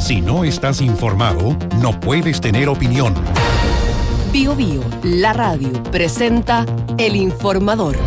Si no estás informado, no puedes tener opinión. Bío Bío, la radio, presenta El Informador.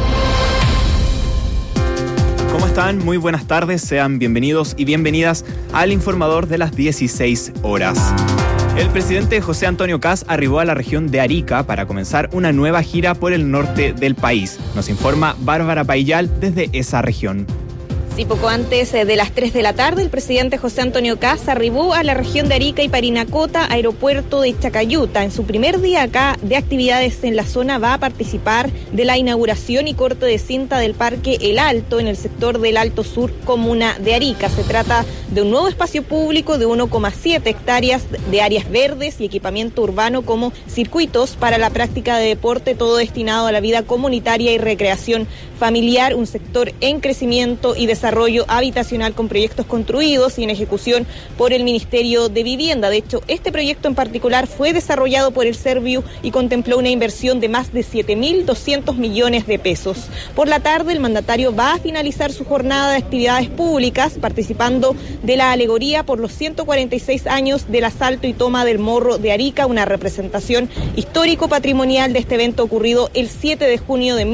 ¿Cómo están? Muy buenas tardes, sean bienvenidos y bienvenidas al Informador de las 16 horas. El presidente José Antonio Kast arribó a la región de Arica para comenzar una nueva gira por el norte del país. Nos informa Bárbara Paillal desde esa región. Sí, poco antes de las 3 de la tarde, el presidente José Antonio Kast arribó a la región de Arica y Parinacota, aeropuerto de Chacayuta. En su primer día acá de actividades en la zona va a participar de la inauguración y corte de cinta del Parque El Alto en el sector del Alto Sur, comuna de Arica. Se trata de un nuevo espacio público de 1,7 hectáreas de áreas verdes y equipamiento urbano como circuitos para la práctica de deporte, todo destinado a la vida comunitaria y recreación familiar, un sector en crecimiento y desarrollo habitacional con proyectos construidos y en ejecución por el Ministerio de Vivienda. De hecho, este proyecto en particular fue desarrollado por el Serviu y contempló una inversión de más de 7.200 millones de pesos. Por la tarde, el mandatario va a finalizar su jornada de actividades públicas participando de la alegoría por los 146 años del asalto y toma del Morro de Arica, una representación histórico-patrimonial de este evento ocurrido el 7 de junio de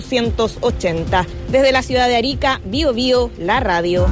1880. Desde la ciudad de Arica, Bío Bío, la radio.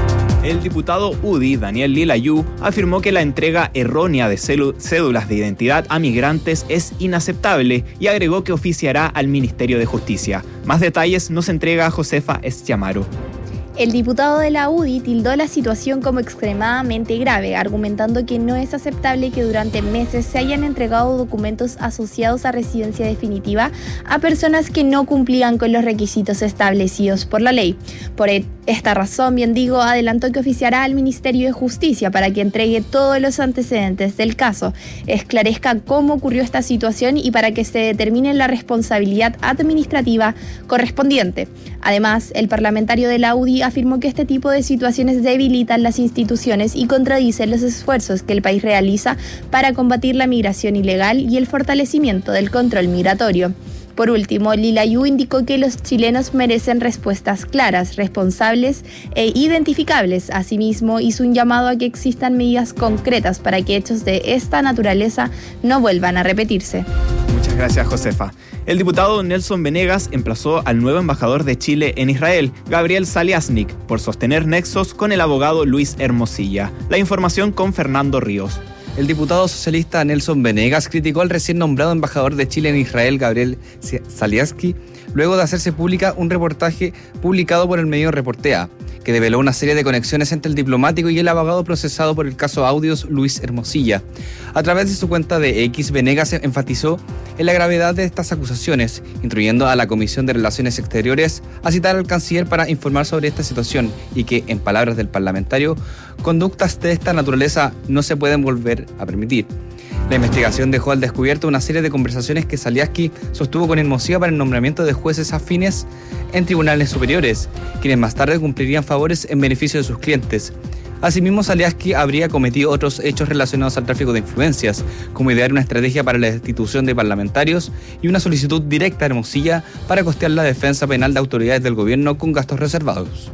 El diputado UDI, Daniel Lilayú, afirmó que la entrega errónea de cédulas de identidad a migrantes es inaceptable y agregó que oficiará al Ministerio de Justicia. Más detalles nos entrega Josefa Eschamaro. El diputado de la UDI tildó la situación como extremadamente grave, argumentando que no es aceptable que durante meses se hayan entregado documentos asociados a residencia definitiva a personas que no cumplían con los requisitos establecidos por la ley. Por esta razón, Biendigo adelantó que oficiará al Ministerio de Justicia para que entregue todos los antecedentes del caso, esclarezca cómo ocurrió esta situación y para que se determine la responsabilidad administrativa correspondiente. Además, el parlamentario de la UDI afirmó que este tipo de situaciones debilitan las instituciones y contradicen los esfuerzos que el país realiza para combatir la migración ilegal y el fortalecimiento del control migratorio. Por último, Lilayú indicó que los chilenos merecen respuestas claras, responsables e identificables. Asimismo, hizo un llamado a que existan medidas concretas para que hechos de esta naturaleza no vuelvan a repetirse. Muchas gracias, Josefa. El diputado Nelson Venegas emplazó al nuevo embajador de Chile en Israel, Gabriel Saliasnik, por sostener nexos con el abogado Luis Hermosilla. La información con Fernando Ríos. El diputado socialista Nelson Venegas criticó al recién nombrado embajador de Chile en Israel, Gabriel Saliasnik, luego de hacerse pública un reportaje publicado por el medio Reportea, que develó una serie de conexiones entre el diplomático y el abogado procesado por el caso Audios, Luis Hermosilla. A través de su cuenta de X, Venegas enfatizó en la gravedad de estas acusaciones, instruyendo a la Comisión de Relaciones Exteriores a citar al canciller para informar sobre esta situación y que, en palabras del parlamentario, conductas de esta naturaleza no se pueden volver a permitir. La investigación dejó al descubierto una serie de conversaciones que Saliasnik sostuvo con Hermosilla para el nombramiento de jueces afines en tribunales superiores, quienes más tarde cumplirían favores en beneficio de sus clientes. Asimismo, Saliasnik habría cometido otros hechos relacionados al tráfico de influencias, como idear una estrategia para la destitución de parlamentarios y una solicitud directa a Hermosilla para costear la defensa penal de autoridades del gobierno con gastos reservados.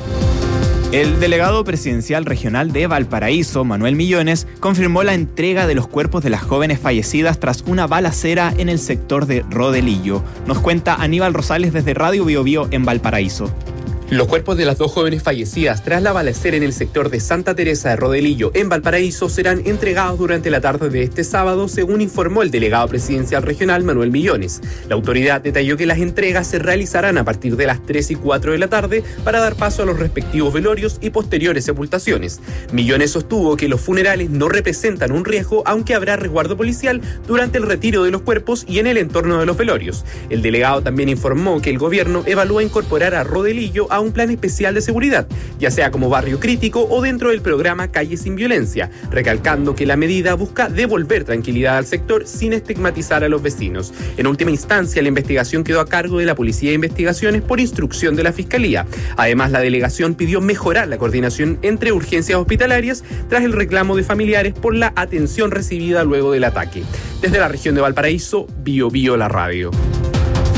El delegado presidencial regional de Valparaíso, Manuel Millones, confirmó la entrega de los cuerpos de las jóvenes fallecidas tras una balacera en el sector de Rodelillo. Nos cuenta Aníbal Rosales desde Radio Bío Bío en Valparaíso. Los cuerpos de las dos jóvenes fallecidas tras la balacera en el sector de Santa Teresa de Rodelillo, en Valparaíso, serán entregados durante la tarde de este sábado, según informó el delegado presidencial regional Manuel Millones. La autoridad detalló que las entregas se realizarán a partir de las 3 y 4 de la tarde para dar paso a los respectivos velorios y posteriores sepultaciones. Millones sostuvo que los funerales no representan un riesgo, aunque habrá resguardo policial durante el retiro de los cuerpos y en el entorno de los velorios. El delegado también informó que el gobierno evalúa incorporar a Rodelillo a un plan especial de seguridad, ya sea como barrio crítico o dentro del programa Calle Sin Violencia, recalcando que la medida busca devolver tranquilidad al sector sin estigmatizar a los vecinos. En última instancia, la investigación quedó a cargo de la Policía de Investigaciones por instrucción de la Fiscalía. Además, la delegación pidió mejorar la coordinación entre urgencias hospitalarias tras el reclamo de familiares por la atención recibida luego del ataque. Desde la región de Valparaíso, Bío Bío, la radio.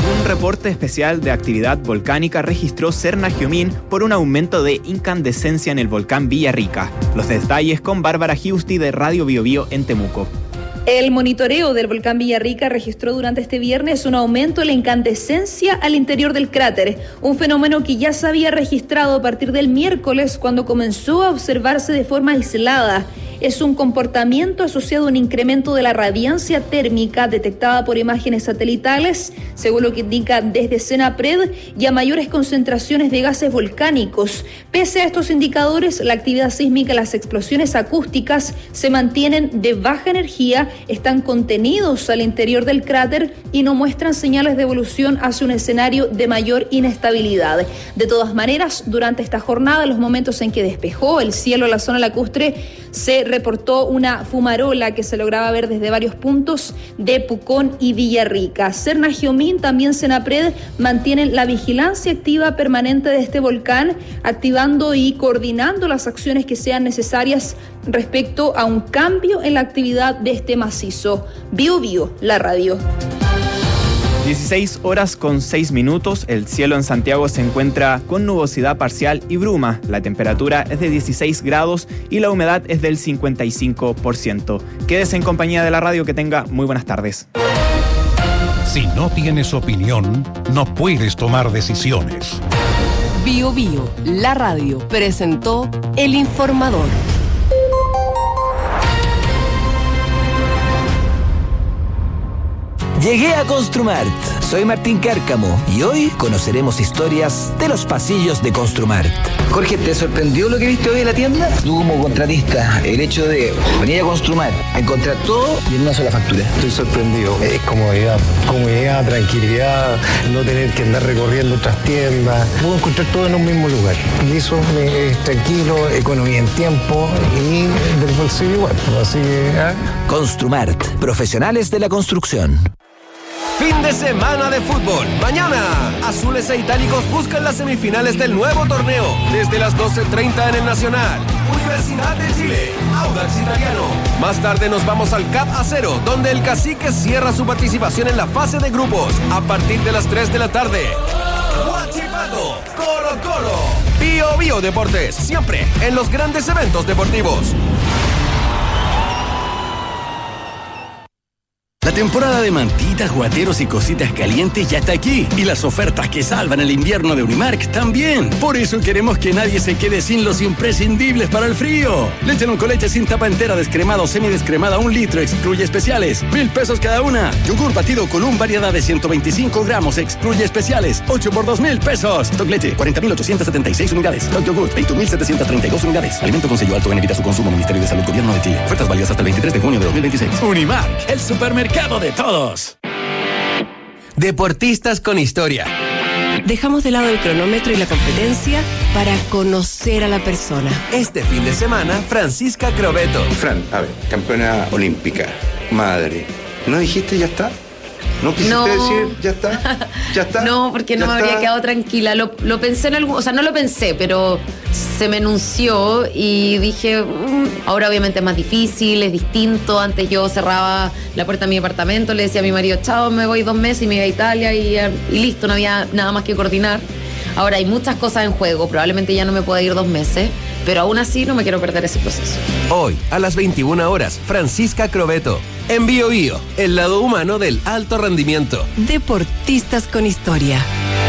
Un reporte especial de actividad volcánica registró Serna Giomín por un aumento de incandescencia en el volcán Villarrica. Los detalles con Bárbara Giusti de Radio Biobío en Temuco. El monitoreo del volcán Villarrica registró durante este viernes un aumento en la incandescencia al interior del cráter, un fenómeno que ya se había registrado a partir del miércoles cuando comenzó a observarse de forma aislada. Es un comportamiento asociado a un incremento de la radiancia térmica detectada por imágenes satelitales, según lo que indica desde Senapred, y a mayores concentraciones de gases volcánicos. Pese a estos indicadores, la actividad sísmica y las explosiones acústicas se mantienen de baja energía, están contenidos al interior del cráter y no muestran señales de evolución hacia un escenario de mayor inestabilidad. De todas maneras, durante esta jornada, en los momentos en que despejó el cielo en la zona lacustre, se reportó una fumarola que se lograba ver desde varios puntos de Pucón y Villarrica. Serna Giomín, también Senapred, mantienen la vigilancia activa permanente de este volcán, activando y coordinando las acciones que sean necesarias respecto a un cambio en la actividad de este macizo. Biobío, la radio. 16 horas con 6 minutos, el cielo en Santiago se encuentra con nubosidad parcial y bruma. La temperatura es de 16 grados y la humedad es del 55%. Quédese en compañía de la radio, que tenga muy buenas tardes. Si no tienes opinión, no puedes tomar decisiones. Biobío, la radio, presentó El Informador. Llegué a Construmart. Soy Martín Cárcamo y hoy conoceremos historias de los pasillos de Construmart. Jorge, ¿te sorprendió lo que viste hoy en la tienda? Tú como contratista, el hecho de venir a Construmart, encontrar todo y en una sola factura. Estoy sorprendido. Es comodidad, tranquilidad, no tener que andar recorriendo otras tiendas. Puedo encontrar todo en un mismo lugar. Y eso es tranquilo, economía en tiempo y del bolsillo igual. Así que... Construmart, profesionales de la construcción. Fin de semana de fútbol. Mañana, Azules e Itálicos buscan las semifinales del nuevo torneo. Desde las 12:30 en el Nacional. Universidad de Chile, Audax Italiano. Más tarde nos vamos al CAP Acero, donde el Cacique cierra su participación en la fase de grupos. A partir de las 3 de la tarde. Huachipato, Colo Colo. Biobío Deportes, siempre en los grandes eventos deportivos. La temporada de mantitas, guateros y cositas calientes ya está aquí. Y las ofertas que salvan el invierno de Unimark también. Por eso queremos que nadie se quede sin los imprescindibles para el frío. Leche con leche sin tapa entera, descremada o semidescremada, 1 litro, excluye especiales, 1,000 pesos cada una. Yogur batido Column, variedad de 125 gramos, excluye especiales, 8 por 2,000 pesos. Stock leche, 40.876 unidades. Stock yogur, 21.732 unidades. Alimento con sello alto en evita su consumo. Ministerio de Salud, Gobierno de Chile. Ofertas válidas hasta el 23 de junio de 2026. Unimark, el supermercado de todos. Deportistas con historia. Dejamos de lado el cronómetro y la competencia para conocer a la persona. Este fin de semana, Francisca Crovetto. Fran, a ver, campeona olímpica, madre. ¿No dijiste ya está? ¿No quisiste decir ya está? ¿Ya está? No, porque no me habría quedado tranquila. Lo pensé en algún... O sea, no lo pensé, pero se me enunció y dije, ahora obviamente es más difícil, es distinto. Antes yo cerraba la puerta de mi apartamento, le decía a mi marido, chao, me voy 2 meses y me iba a Italia y listo, no había nada más que coordinar. Ahora hay muchas cosas en juego, probablemente ya no me pueda ir 2 meses, pero aún así no me quiero perder ese proceso. Hoy, a las 21 horas, Francisca Crovetto. En Biobío, el lado humano del alto rendimiento. Deportistas con historia.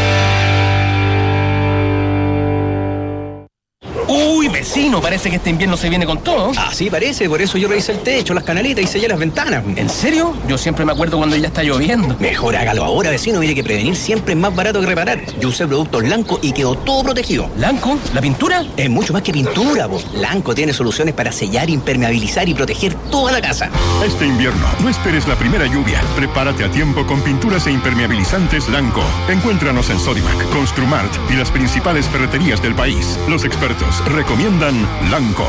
Uy, vecino, parece que este invierno se viene con todo. Ah, sí, parece, por eso yo revisé el techo, las canaletas y sellé las ventanas. ¿En serio? Yo siempre me acuerdo cuando ya está lloviendo. Mejor hágalo ahora, vecino, mire que prevenir siempre es más barato que reparar. Yo usé productos Lanco y quedó todo protegido. ¿Lanco? ¿La pintura? Es mucho más que pintura, vos. Lanco tiene soluciones para sellar, impermeabilizar y proteger toda la casa. Este invierno, no esperes la primera lluvia. Prepárate a tiempo con pinturas e impermeabilizantes Lanco. Encuéntranos en Sodimac, Construmart y las principales ferreterías del país. Los expertos recomiendan Lanco.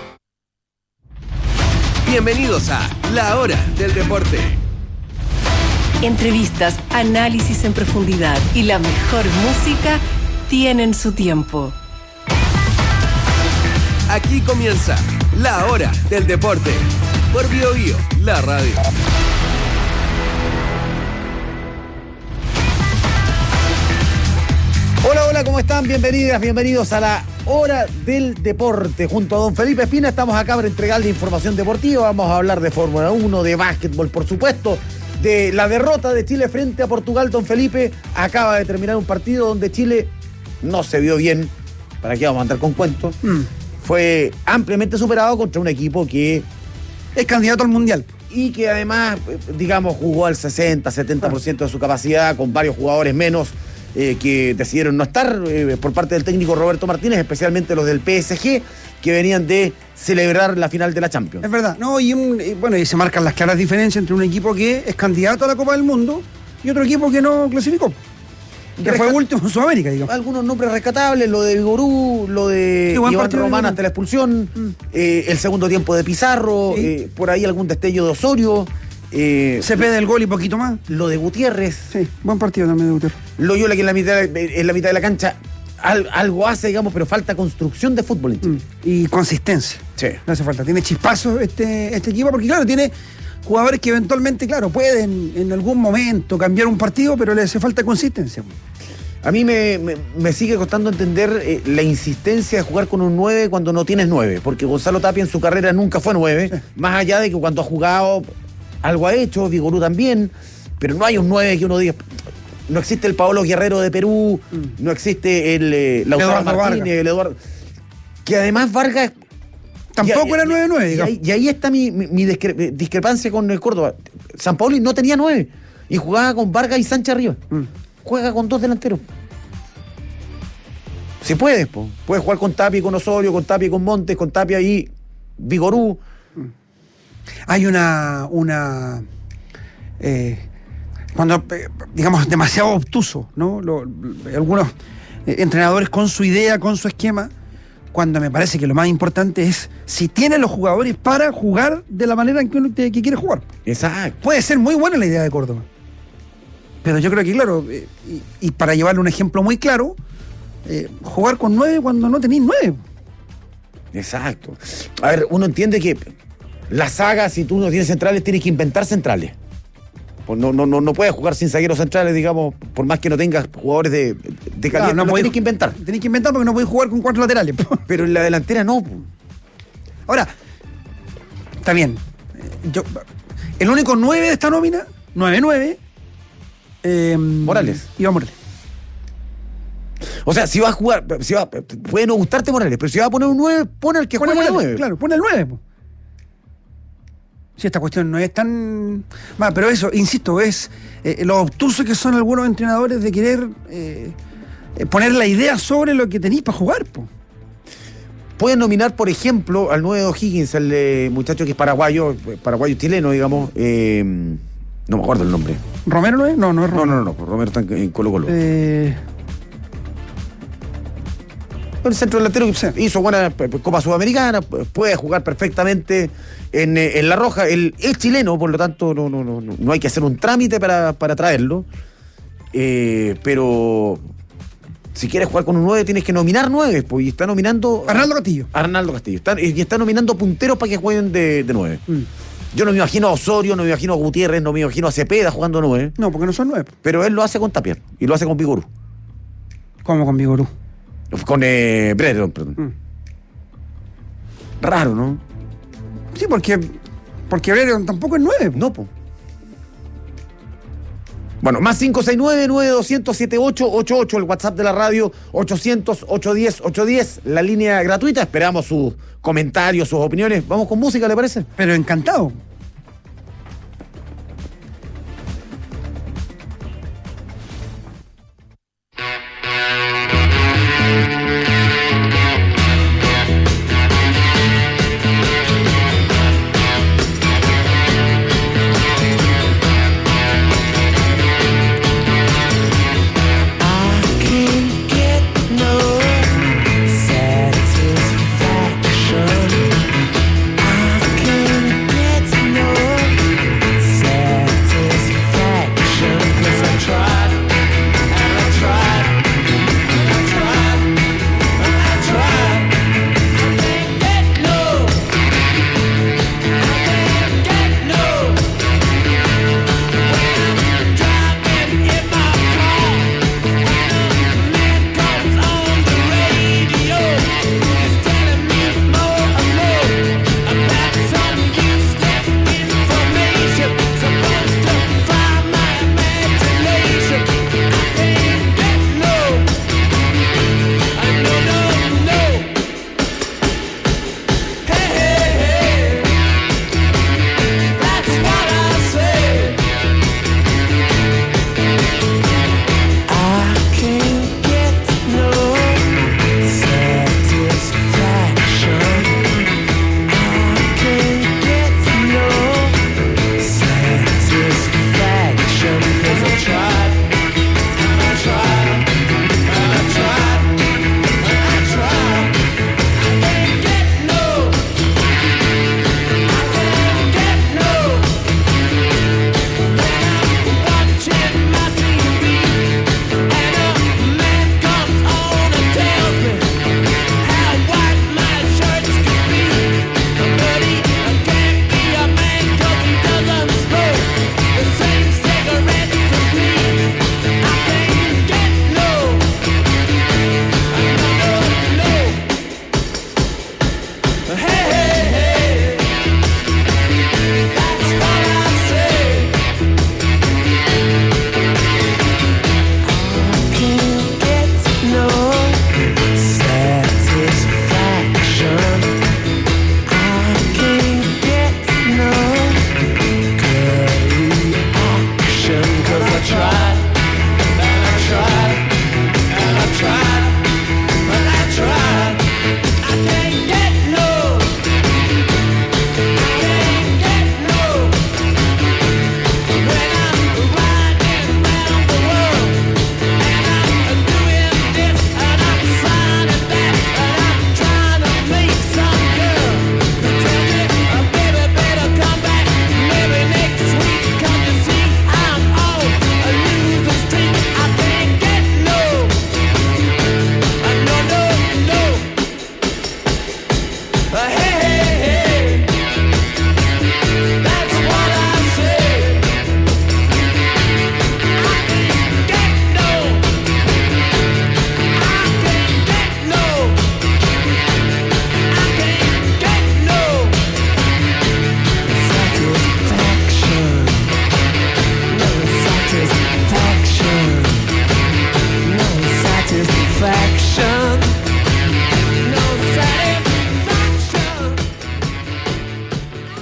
Bienvenidos a La Hora del Deporte. Entrevistas, análisis en profundidad y la mejor música tienen su tiempo. Aquí comienza La Hora del Deporte por Biobío, la radio. Hola, ¿cómo están? Bienvenidas, bienvenidos a la Hora del Deporte. Junto a don Felipe Espina estamos acá para entregarle información deportiva. Vamos a hablar de Fórmula 1, de básquetbol, por supuesto, de la derrota de Chile frente a Portugal. Don Felipe acaba de terminar un partido donde Chile no se vio bien. ¿Para qué vamos a andar con cuentos? Fue ampliamente superado contra un equipo que es candidato al Mundial. Y que además, digamos, jugó al 60-70% de su capacidad, con varios jugadores menos que decidieron no estar por parte del técnico Roberto Martínez, especialmente los del PSG, que venían de celebrar la final de la Champions. Es verdad, no, y se marcan las claras diferencias entre un equipo que es candidato a la Copa del Mundo y otro equipo que no clasificó. Que fue último en Sudamérica, digamos. Algunos nombres rescatables, lo de Vigorú, lo de Iván Román hasta la expulsión, el segundo tiempo de Pizarro, por ahí algún destello de Osorio. CP del gol y poquito más. Lo de Gutiérrez. Sí, buen partido también de Gutiérrez. Loyola, que en la mitad de la cancha algo hace, digamos, pero falta construcción de fútbol en Chile. Y consistencia. Sí. No hace falta. Tiene chispazos este equipo, porque claro, tiene jugadores que eventualmente, claro, pueden en algún momento cambiar un partido, pero le hace falta consistencia. A mí me sigue costando entender la insistencia de jugar con un 9 cuando no tienes 9, porque Gonzalo Tapia en su carrera nunca fue 9, más allá de que cuando ha jugado algo ha hecho, Vigorú también, pero no hay un 9 que uno diga. No existe el Paolo Guerrero de Perú, no existe el Lautaro Martínez, el Eduardo. Que además Vargas tampoco era 9-9, digamos. Y ahí está mi discrepancia con el Córdoba. Sampaoli no tenía 9 y jugaba con Vargas y Sánchez arriba. Juega con 2 delanteros. Si puedes, puedes jugar con Tapia y con Osorio, con Tapia y con Montes, con Tapia y Vigorú. Hay cuando, digamos, demasiado obtuso, ¿no? Algunos entrenadores con su idea, con su esquema, cuando me parece que lo más importante es si tienen los jugadores para jugar de la manera en que quiere jugar. Exacto. Puede ser muy buena la idea de Córdoba, pero yo creo que, claro, y para llevarle un ejemplo muy claro, jugar con 9 cuando no tenéis 9. Exacto. A ver, uno entiende que la saga, si tú no tienes centrales, tienes que inventar centrales. Pues no puedes jugar sin zagueros centrales, digamos, por más que no tengas jugadores de calidad. Claro, no tienes que inventar. Tenés que inventar porque no podés jugar con 4 laterales. Pero en la delantera no. Ahora, está bien. El único 9 de esta nómina, 9-9, Morales. Iván Morales. O sea, si vas a jugar, puede no gustarte Morales, pero si vas a poner un 9, pon al que juega el 9. Claro, pon el 9. Si esta cuestión no es tan... pero eso, insisto, es lo obtuso que son algunos entrenadores de querer poner la idea sobre lo que tenéis para jugar. Pueden nominar, por ejemplo, al 9 de O'Higgins, el muchacho que es paraguayo chileno, digamos. No me acuerdo el nombre. ¿Romero no es? No es Romero. No, Romero está en Colo-Colo. El centro delantero hizo buena Copa Sudamericana, puede jugar perfectamente en La Roja. Él es chileno, por lo tanto no hay que hacer un trámite para traerlo. Pero si quieres jugar con un 9 tienes que nominar 9, pues, y está nominando Arnaldo Castillo. Está nominando punteros para que jueguen de 9. Yo no me imagino a Osorio, no me imagino a Gutiérrez, no me imagino a Cepeda jugando 9. No, porque no son 9. Pero él lo hace con Tapia y lo hace con Vigorú. ¿Cómo con Vigorú? Con Brereton, perdón. Raro, ¿no? Sí, porque Brereton tampoco es 9. No, po. Bueno, más 569-9200-7888, el WhatsApp de la radio, 800-810-810, la línea gratuita. Esperamos sus comentarios, sus opiniones. Vamos con música, ¿le parece? Pero encantado. Satisfaction. I can get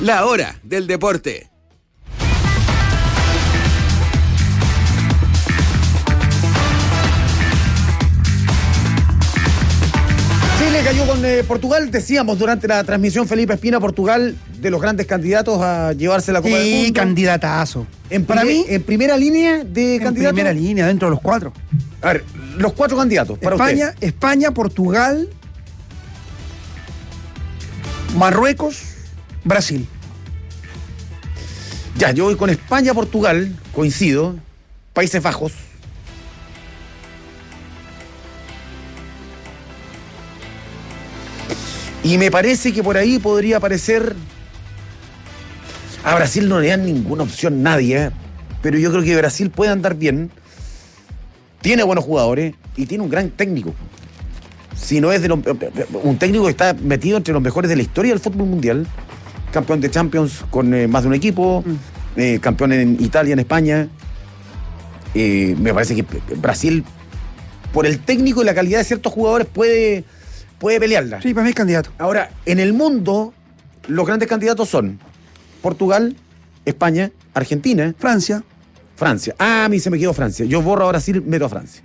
La hora del deporte. Chile cayó con Portugal, decíamos durante la transmisión, Felipe Espina, Portugal de los grandes candidatos a llevarse la Copa del Mundo. Sí, candidatazo. Para mí, en primera línea de candidatos. En primera línea, dentro de los 4. A ver, los 4 candidatos para usted. España, Portugal, Marruecos, Brasil. Ya, yo voy con España, Portugal, coincido. Países Bajos. Y me parece que por ahí podría aparecer... A Brasil no le dan ninguna opción nadie, pero yo creo que Brasil puede andar bien. Tiene buenos jugadores y tiene un gran técnico. Si no es un técnico que está metido entre los mejores de la historia del fútbol mundial. Campeón de Champions con más de un equipo. Campeón en Italia, en España. Me parece que Brasil, por el técnico y la calidad de ciertos jugadores, puede pelearla. Sí, para mí es candidato. Ahora, en el mundo, los grandes candidatos son Portugal, España, Argentina. Francia. Ah, a mí se me quedó Francia. Yo borro a Brasil, meto a Francia.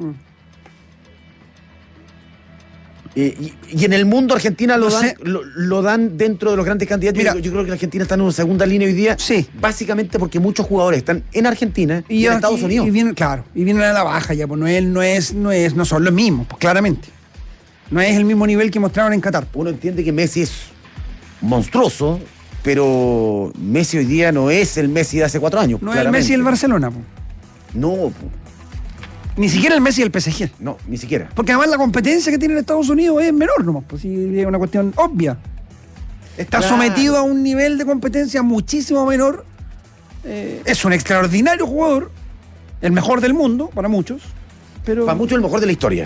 Y en el mundo Argentina lo dan dentro de los grandes candidatos. Mira, yo creo que la Argentina está en una segunda línea hoy día. Sí. Básicamente porque muchos jugadores están en Argentina y en Estados Unidos. Y vienen a la baja ya, pues no son los mismos, pues claramente. No es el mismo nivel que mostraron en Qatar. Uno entiende que Messi es monstruoso, pero Messi hoy día no es el Messi de hace 4 años. No claramente. Es el Messi del Barcelona, pues. No, pues. Ni siquiera el Messi del PSG. No, ni siquiera. Porque además la competencia que tiene en Estados Unidos es menor nomás, pues sí, es una cuestión obvia. Está sometido a un nivel de competencia muchísimo menor. Es un extraordinario jugador, el mejor del mundo, para muchos. Pero para muchos el mejor de la historia.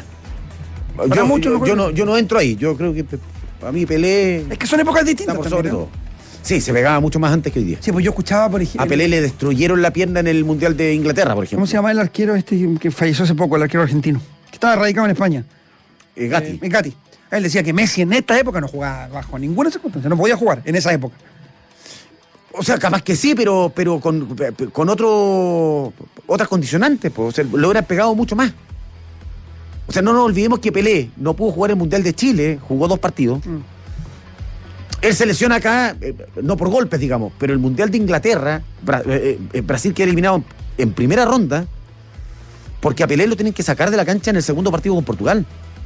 Yo no entro ahí. Yo creo que para mí Pelé... Es que son épocas distintas por sobre todo. Sí, se pegaba mucho más antes que hoy día. Sí, pues yo escuchaba, por ejemplo... A Pelé le destruyeron la pierna en el Mundial de Inglaterra, por ejemplo. ¿Cómo se llama el arquero que falleció hace poco, el arquero argentino? Que estaba radicado en España. Gatti. Gatti. Él decía que Messi en esta época no jugaba bajo ninguna circunstancia, no podía jugar en esa época. O sea, capaz que sí, pero con otras condicionantes, pues. O sea, lo hubieran pegado mucho más. O sea, no nos olvidemos que Pelé no pudo jugar el Mundial de Chile, jugó 2 partidos. Él se lesiona acá, no por golpes, digamos, pero el Mundial de Inglaterra, Brasil queda eliminado en primera ronda, porque a Pelé lo tienen que sacar de la cancha en el segundo partido con Portugal.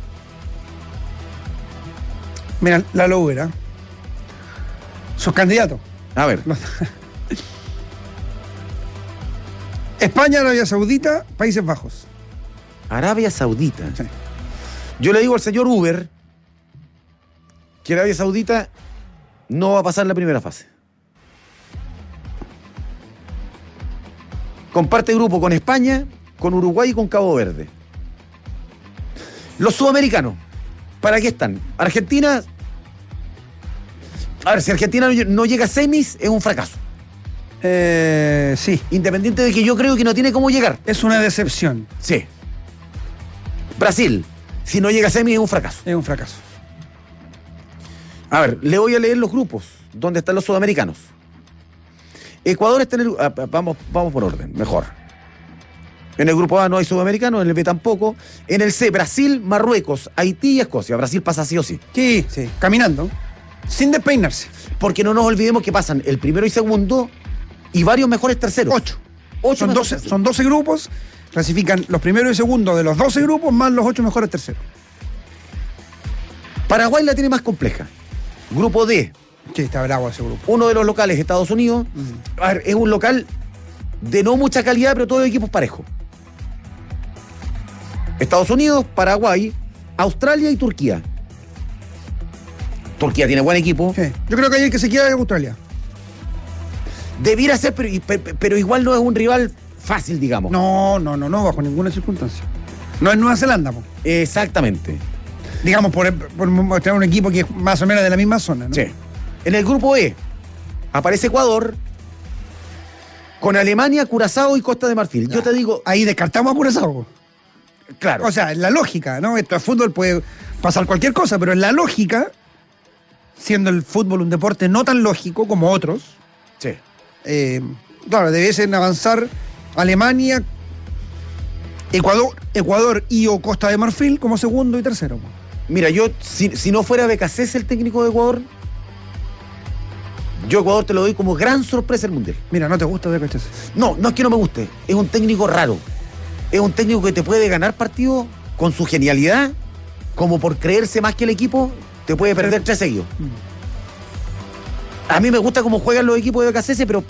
Mira, la logrera. Sus candidatos. A ver. España, Arabia Saudita, Países Bajos. Arabia Saudita. Sí. Yo le digo al señor Uber que Arabia Saudita no va a pasar la primera fase. Comparte grupo con España, con Uruguay y con Cabo Verde. Los sudamericanos, ¿para qué están? Argentina... A ver, si Argentina no llega a semis, es un fracaso. Sí. Independiente de que yo creo que no tiene cómo llegar. Es una decepción. Sí. Brasil, si no llega a semis, es un fracaso. Es un fracaso. A ver, le voy a leer los grupos donde están los sudamericanos. Ecuador está en el... Vamos por orden, mejor. En el grupo A no hay sudamericanos, en el B tampoco. En el C, Brasil, Marruecos, Haití y Escocia. Brasil pasa sí o sí. Sí, caminando, sin despeinarse. Porque no nos olvidemos que pasan el primero y segundo y varios mejores terceros. 8. Son 12 grupos, clasifican los primeros y segundos de los 12 grupos más los 8 mejores terceros. Paraguay la tiene más compleja. Grupo D. Sí, está bravo ese grupo. Uno de los locales, Estados Unidos. A ver, es un local de no mucha calidad, pero todos equipos parejos. Estados Unidos, Paraguay, Australia y Turquía. Turquía tiene buen equipo. Sí. Yo creo que hay el que se queda de Australia. Debiera ser, pero igual no es un rival fácil, digamos. No, bajo ninguna circunstancia. No es Nueva Zelanda, po. Exactamente. Digamos, por mostrar un equipo que es más o menos de la misma zona, ¿no? Sí. En el grupo E aparece Ecuador con Alemania, Curazao y Costa de Marfil. Yo te digo... Ahí descartamos a Curazao. Claro. O sea, en la lógica, ¿no? Esto es fútbol, puede pasar cualquier cosa, pero en la lógica, siendo el fútbol un deporte no tan lógico como otros, Claro, debiesen avanzar Alemania, Ecuador y o Costa de Marfil como segundo y tercero. Mira, yo, si no fuera Becasese el técnico de Ecuador, yo Ecuador te lo doy como gran sorpresa del Mundial. Mira, ¿no te gusta Becasese? No es que no me guste. Es un técnico raro. Es un técnico que te puede ganar partidos con su genialidad, como por creerse más que el equipo, te puede perder 3 seguidos. A mí me gusta cómo juegan los equipos de Becasese, pero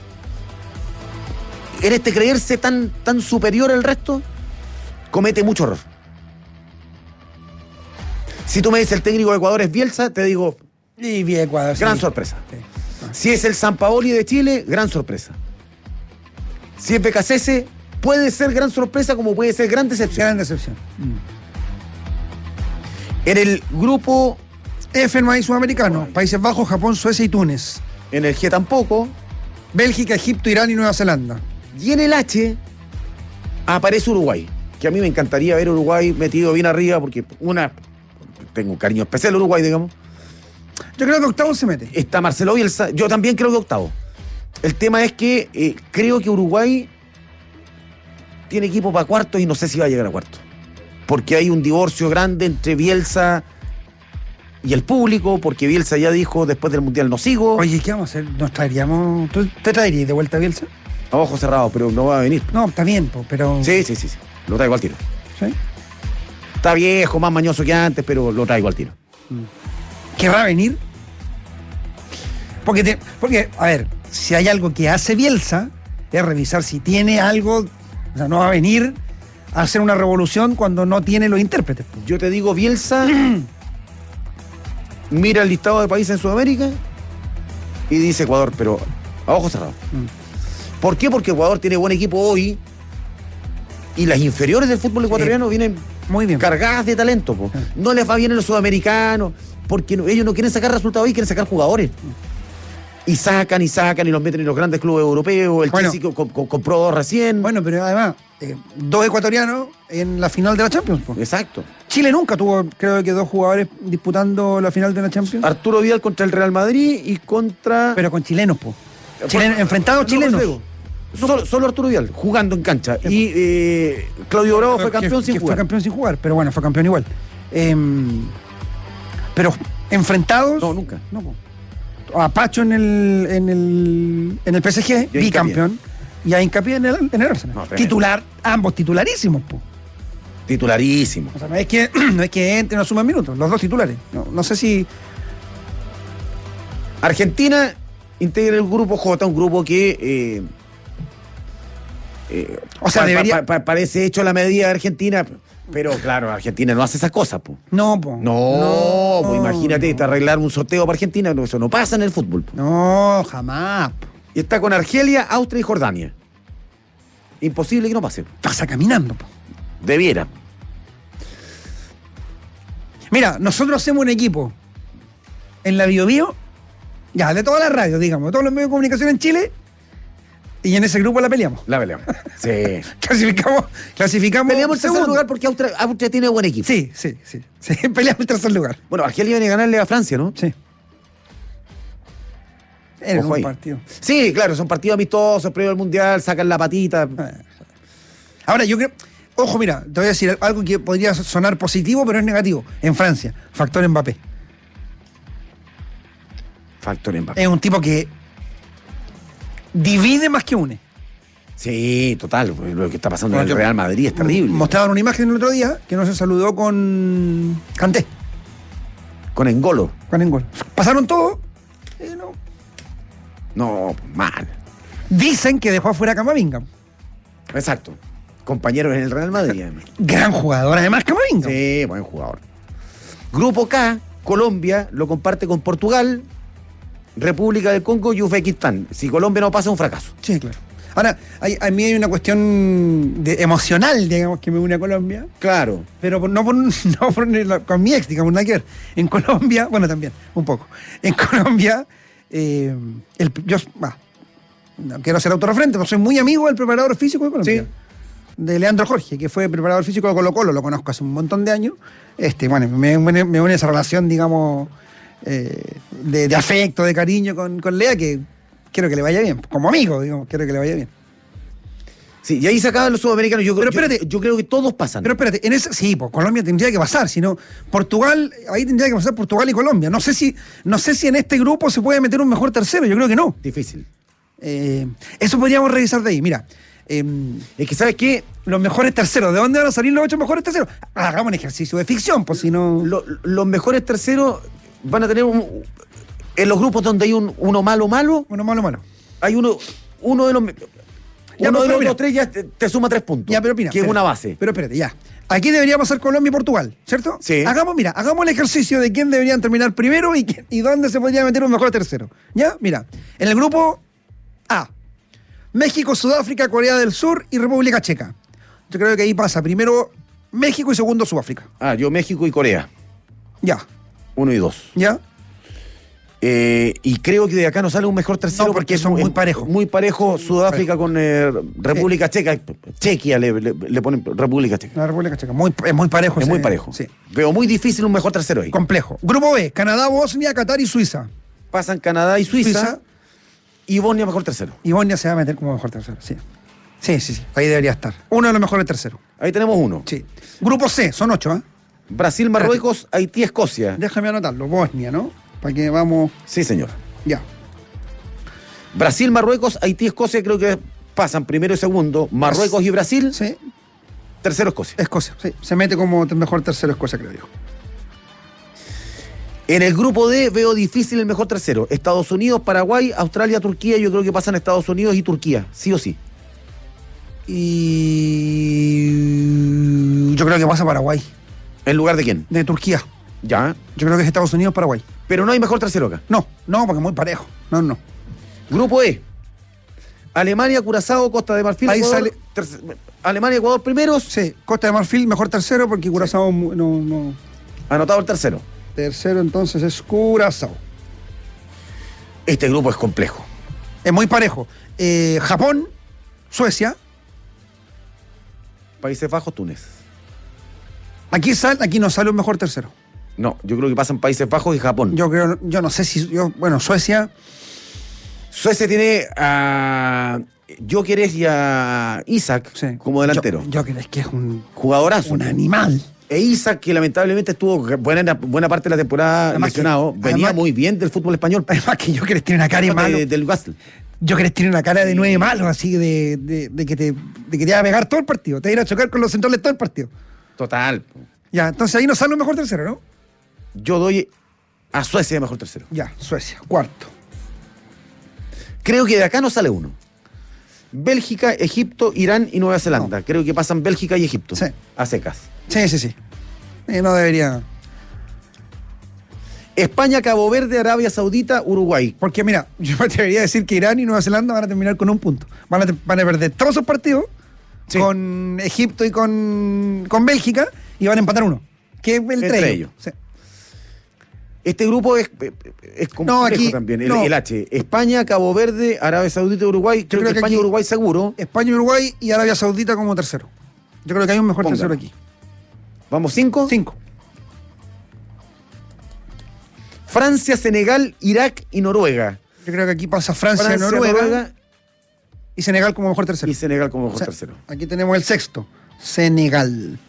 en este creerse tan superior al resto, comete mucho error. Si tú me dices el técnico de Ecuador es Bielsa, te digo, Ecuador, gran sí. sorpresa. Sí. Si es el Sampaoli de Chile, gran sorpresa. Si es Becasese, puede ser gran sorpresa como puede ser gran decepción. Gran decepción. En el grupo F no hay sudamericano. Países Bajos, Japón, Suecia y Túnez. En el G tampoco. Bélgica, Egipto, Irán y Nueva Zelanda. Y en el H aparece Uruguay, que a mí me encantaría ver Uruguay metido bien arriba, porque tengo un cariño especial a Uruguay, digamos. Yo creo que octavo se mete. Está Marcelo Bielsa, yo también creo que octavo. El tema es que creo que Uruguay tiene equipo para cuartos y no sé si va a llegar a cuartos. Porque hay un divorcio grande entre Bielsa y el público, porque Bielsa ya dijo después del Mundial no sigo. Oye, ¿qué vamos a hacer? ¿Nos traeríamos? ¿Tú te traerías de vuelta a Bielsa? A ojos cerrados, pero no va a venir. No, está bien, pero... Sí. Lo traigo al tiro. ¿Sí? Está viejo, más mañoso que antes, pero lo traigo al tiro. ¿Querrá venir? Porque, a ver, si hay algo que hace Bielsa, es revisar si tiene algo. O sea, no va a venir a hacer una revolución cuando no tiene los intérpretes. Yo te digo, Bielsa mira el listado de países en Sudamérica y dice Ecuador, pero a ojos cerrados. ¿Por qué? Porque Ecuador tiene buen equipo hoy y las inferiores del fútbol ecuatoriano vienen muy bien cargadas de talento. No les va bien en los sudamericanos porque ellos no quieren sacar resultados hoy, quieren sacar jugadores. Y sacan y los meten en los grandes clubes europeos. El Chelsea compró 2 recién. Bueno, pero además, 2 ecuatorianos en la final de la Champions. Exacto. Chile nunca tuvo, creo que 2 jugadores disputando la final de la Champions. Arturo Vidal contra el Real Madrid y contra... Pero con chilenos, enfrentados chilenos. Solo Arturo Vidal, jugando en cancha. Y Claudio Bravo fue campeón sin jugar. Fue campeón sin jugar, pero bueno, fue campeón igual. Pero enfrentados... No, nunca. No, a Pacho en el PSG, bicampeón, y a Hincapié en el Arsenal. No, titular, ambos titularísimos, Titularísimos. O sea, no es que entre, no suman minutos, los 2 titulares. No sé si... Argentina integra el grupo J, un grupo que... o sea, parece hecho a la medida de Argentina, pero claro, Argentina no hace esas cosas, No, imagínate, arreglar un sorteo para Argentina, eso no pasa en el fútbol. No, jamás. Y está con Argelia, Austria y Jordania. Imposible que no pase. Pasa caminando, Debiera. Mira, nosotros hacemos un equipo en la Biobío, ya, de todas las radios, digamos, de todos los medios de comunicación en Chile, y en ese grupo la peleamos. Sí. Clasificamos. Peleamos el tercer lugar porque Austria tiene buen equipo. Sí. Peleamos el tercer lugar. Bueno, Argelia viene a ganarle a Francia, ¿no? Sí. Era un partido. Sí, claro, son partidos amistosos, previo al Mundial, sacan la patita. Ahora, yo creo... Ojo, mira, te voy a decir algo que podría sonar positivo, pero es negativo. En Francia, factor Mbappé. Es un tipo que divide más que une. Sí, total. Lo que está pasando en el Real Madrid es terrible. Mostraban una imagen el otro día que no se saludó con Kanté. Con N'Golo. Pasaron todo. No, mal. Dicen que dejó afuera a Camavinga. Exacto. Compañeros en el Real Madrid. Gran jugador, además, Camavinga. Sí, buen jugador. Grupo K, Colombia, lo comparte con Portugal, República del Congo y Uzbekistán. Si Colombia no pasa, es un fracaso. Sí, claro. Ahora, a mí hay una cuestión emocional, digamos, que me une a Colombia. Claro. Pero no con mi ex, digamos, nada que ver. En Colombia, bueno, también, un poco. En Colombia, no quiero ser autorreferente, pero soy muy amigo del preparador físico de Colombia. Sí. De Leandro Jorge, que fue preparador físico de Colo-Colo, lo conozco hace un montón de años. Bueno, me une esa relación, digamos, de afecto, de cariño con Lea, que quiero que le vaya bien. Como amigo, digamos, quiero que le vaya bien. Sí, y ahí se acaban los sudamericanos. Yo creo que todos pasan. Pero espérate, sí, pues Colombia tendría que pasar, sino Portugal, ahí tendría que pasar Portugal y Colombia. No sé si en este grupo se puede meter un mejor tercero, yo creo que no. Difícil. Eso podríamos revisar de ahí, mira. Es que, ¿sabes qué? Los mejores terceros, ¿de dónde van a salir los 8 mejores terceros? Hagamos un ejercicio de ficción, pues si no... Los mejores terceros van a tener en los grupos donde hay uno malo. Uno malo. Hay uno de los... Uno de los otros tres ya te suma 3 puntos. Ya, pero mira, que es una base. Pero espérate, ya. Aquí debería pasar Colombia y Portugal, ¿cierto? Sí. Hagamos el ejercicio de quién deberían terminar primero y dónde se podría meter un mejor tercero. ¿Ya? Mira, en el grupo A, México, Sudáfrica, Corea del Sur y República Checa. Yo creo que ahí pasa primero México y segundo Sudáfrica. Yo México y Corea. Ya. 1 y 2. Ya. Y creo que de acá no sale un mejor tercero porque son muy parejos. Muy parejo Sudáfrica con República Checa. Chequia le ponen República Checa. La República Checa. Es muy parejo. Es muy parejo. Sí. Veo muy difícil un mejor tercero ahí. Complejo. Grupo B, Canadá, Bosnia, Qatar y Suiza. Pasan Canadá y Suiza. Y Bosnia mejor tercero. Y Bosnia se va a meter como mejor tercero, sí. Sí. Ahí debería estar. Uno de los mejores terceros. Ahí tenemos uno. Sí. Grupo C, son 8, ¿eh? Brasil, Marruecos, Haití, Escocia. Déjame anotarlo. Bosnia, ¿no? Para que vamos... Sí, señor. Ya. Brasil, Marruecos, Haití, Escocia creo que pasan primero y segundo. Marruecos y Brasil. Sí. Tercero Escocia. Escocia, sí. Se mete como mejor tercero Escocia, creo yo. En el grupo D veo difícil el mejor tercero. Estados Unidos, Paraguay, Australia, Turquía. Yo creo que pasan Estados Unidos y Turquía, sí o sí. Y yo creo que pasa Paraguay. ¿En lugar de quién? De Turquía. Ya. Yo creo que es Estados Unidos, Paraguay. Pero no hay mejor tercero acá. No, porque es muy parejo. No. Grupo E. Alemania, Curazao, Costa de Marfil. Ahí Ecuador, sale. Alemania, Ecuador primeros. Sí, Costa de Marfil mejor tercero porque Curazao no. Anotado el tercero. Tercero entonces es Curazao. Este grupo es complejo. Es muy parejo. Japón, Suecia. Países Bajos, Túnez. Aquí no sale un mejor tercero. No, yo creo que pasan Países Bajos y Japón. Yo no sé si... Suecia... Suecia tiene a Gyökeres y a Isaac como delantero. Gyökeres, que es un... jugadorazo. Un animal. E Isaac, que lamentablemente estuvo buena parte de la temporada lesionado, venía muy bien del fútbol español. Además que Gyökeres tiene una cara de malo. Del Basel. Gyökeres tiene una cara de 9 malo, así de que te va a pegar todo el partido. Te va a ir a chocar con los centrales todo el partido. Total. Ya, entonces ahí no sale un mejor tercero, ¿no? Yo doy a Suecia de mejor tercero. Ya, Suecia, cuarto. Creo que de acá no sale uno. Bélgica, Egipto, Irán y Nueva Zelanda. Creo que pasan Bélgica y Egipto. Sí. A secas. Sí. No debería... España, Cabo Verde, Arabia Saudita, Uruguay. Porque mira, yo me atrevería a decir que Irán y Nueva Zelanda van a terminar con un punto. Van a perder todos sus partidos con Egipto y con Bélgica y van a empatar uno. Que es entre ellos. Sí. Este grupo es complejo también, el H. España, Cabo Verde, Arabia Saudita, Uruguay. Creo que España y Uruguay seguro. España, Uruguay y Arabia Saudita como tercero. Yo creo que hay un mejor tercero aquí. ¿Vamos 5? 5. Francia, Senegal, Irak y Noruega. Yo creo que aquí pasa Francia Noruega y Senegal como mejor tercero. Y Senegal como mejor tercero. Aquí tenemos el sexto, Senegal.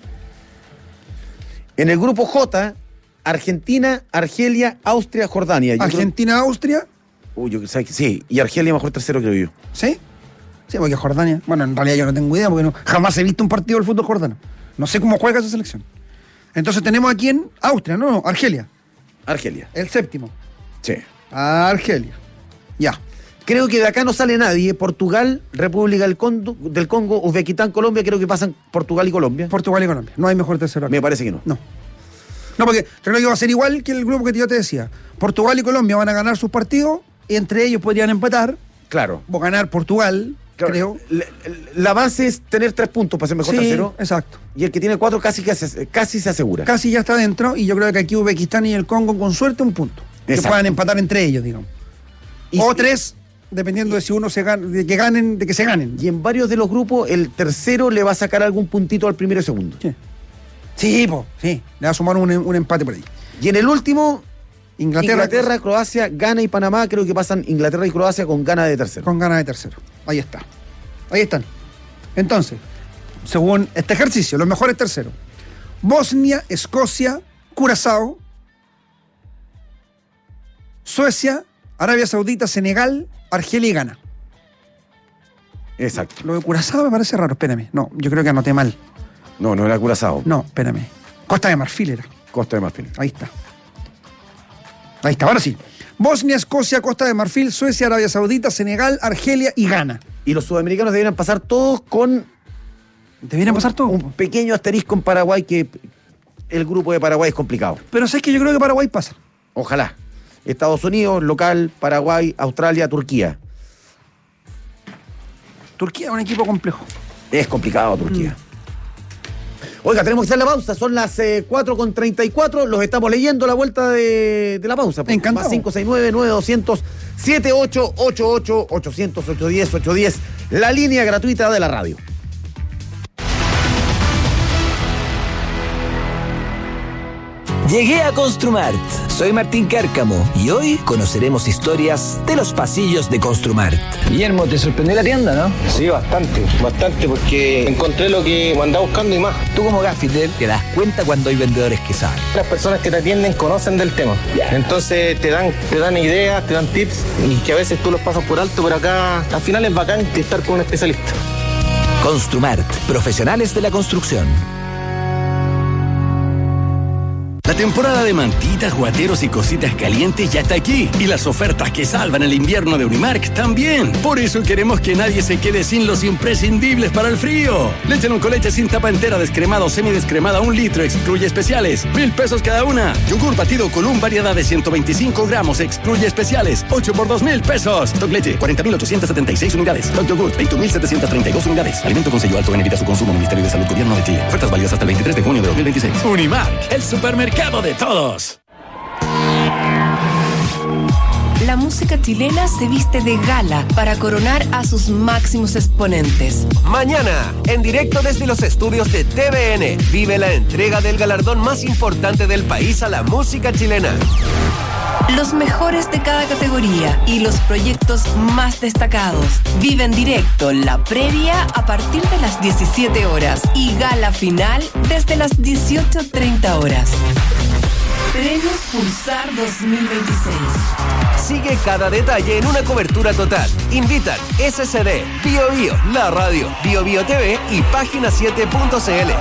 En el grupo J, Argentina, Argelia, Austria, Jordania. Argentina, Austria. Sí, y Argelia mejor tercero creo yo. ¿Sí? Sí, porque Jordania. Bueno, en realidad yo no tengo idea porque jamás he visto un partido del fútbol jordano. No sé cómo juega esa selección. Entonces tenemos aquí en Austria, no, Argelia. El séptimo. Sí. Argelia. Ya. Creo que de acá no sale nadie. Portugal, República del Congo, Uzbekistán, Colombia. Creo que pasan Portugal y Colombia. No hay mejor tercero aquí. Me parece que no. No, porque yo creo que va a ser igual que el grupo que yo te decía. Portugal y Colombia van a ganar sus partidos y entre ellos podrían empatar. Claro. O ganar Portugal, creo. La base es tener 3 puntos para ser mejor tercero. Exacto. Y el que tiene 4 casi se asegura. Casi ya está dentro y yo creo que aquí Uzbekistán y el Congo con suerte un punto. Exacto. Que puedan empatar entre ellos, digamos. O 3, dependiendo de si uno de que se ganen. Y en varios de los grupos el tercero le va a sacar algún puntito al primero y segundo. Sí, le va a sumar un empate por ahí. Y en el último, Inglaterra, Croacia, Ghana y Panamá. Creo que pasan Inglaterra y Croacia con Ghana de tercero. Con Ghana de tercero. Ahí está. Ahí están. Entonces, según este ejercicio, los mejores terceros: Bosnia, Escocia, Curazao, Suecia, Arabia Saudita, Senegal, Argelia y Ghana. Exacto. Lo de Curazao me parece raro, espérame. No, yo creo que anoté mal. No era Curazao. No, espérame. Costa de Marfil era. Costa de Marfil. Ahí está. Ahora sí. Bosnia, Escocia, Costa de Marfil, Suecia, Arabia Saudita, Senegal, Argelia y Ghana. Y los sudamericanos deberían pasar todos con... ¿Deberían pasar todos? Un pequeño asterisco en Paraguay, que el grupo de Paraguay es complicado. Pero sabes que yo creo que Paraguay pasa. Ojalá. Estados Unidos, local, Paraguay, Australia, Turquía. Turquía es un equipo complejo. Es complicado Turquía. Oiga, tenemos que hacer la pausa. Son las 4:34. Los estamos leyendo a la vuelta de la pausa. Me encanta. Más 569-9200-7888, 800-810-810. La línea gratuita de la radio. Llegué a Construmart. Soy Martín Cárcamo y hoy conoceremos historias de los pasillos de Construmart. Guillermo, ¿te sorprendió la tienda, no? Sí, bastante, porque encontré lo que andaba buscando y más. Tú como gaffiter te das cuenta cuando hay vendedores que saben. Las personas que te atienden conocen del tema. Entonces te dan ideas, te dan tips y que a veces tú los pasas por alto, pero acá al final es bacán estar con un especialista. Construmart, profesionales de la construcción. La temporada de mantitas, guateros y cositas calientes ya está aquí. Y las ofertas que salvan el invierno de Unimark también. Por eso queremos que nadie se quede sin los imprescindibles para el frío. Leche Noncoleche sin tapa entera, descremada o semidescremada, 1 litro, excluye especiales. 1,000 pesos cada una. Yogur batido Column, variedad de 125 gramos, excluye especiales. 8 por 2,000 pesos. Stock Leche, 40,876 unidades. Stock Yogur, 21,732 unidades. Alimento con sello alto, evita su consumo. Ministerio de Salud, Gobierno de Chile. Ofertas válidas hasta el 23 de junio de 2026. Unimark, el supermercado de todos. La música chilena se viste de gala para coronar a sus máximos exponentes. Mañana, en directo desde los estudios de TVN, vive la entrega del galardón más importante del país a la música chilena. Los mejores de cada categoría y los proyectos más destacados. Vive en directo la previa a partir de las 17 horas y gala final desde las 18:30 horas. Premios Pulsar 2026. Sigue cada detalle en una cobertura total. Invitan SCD, Bio Bio, La Radio, Bio Bio TV y Página 7.cl.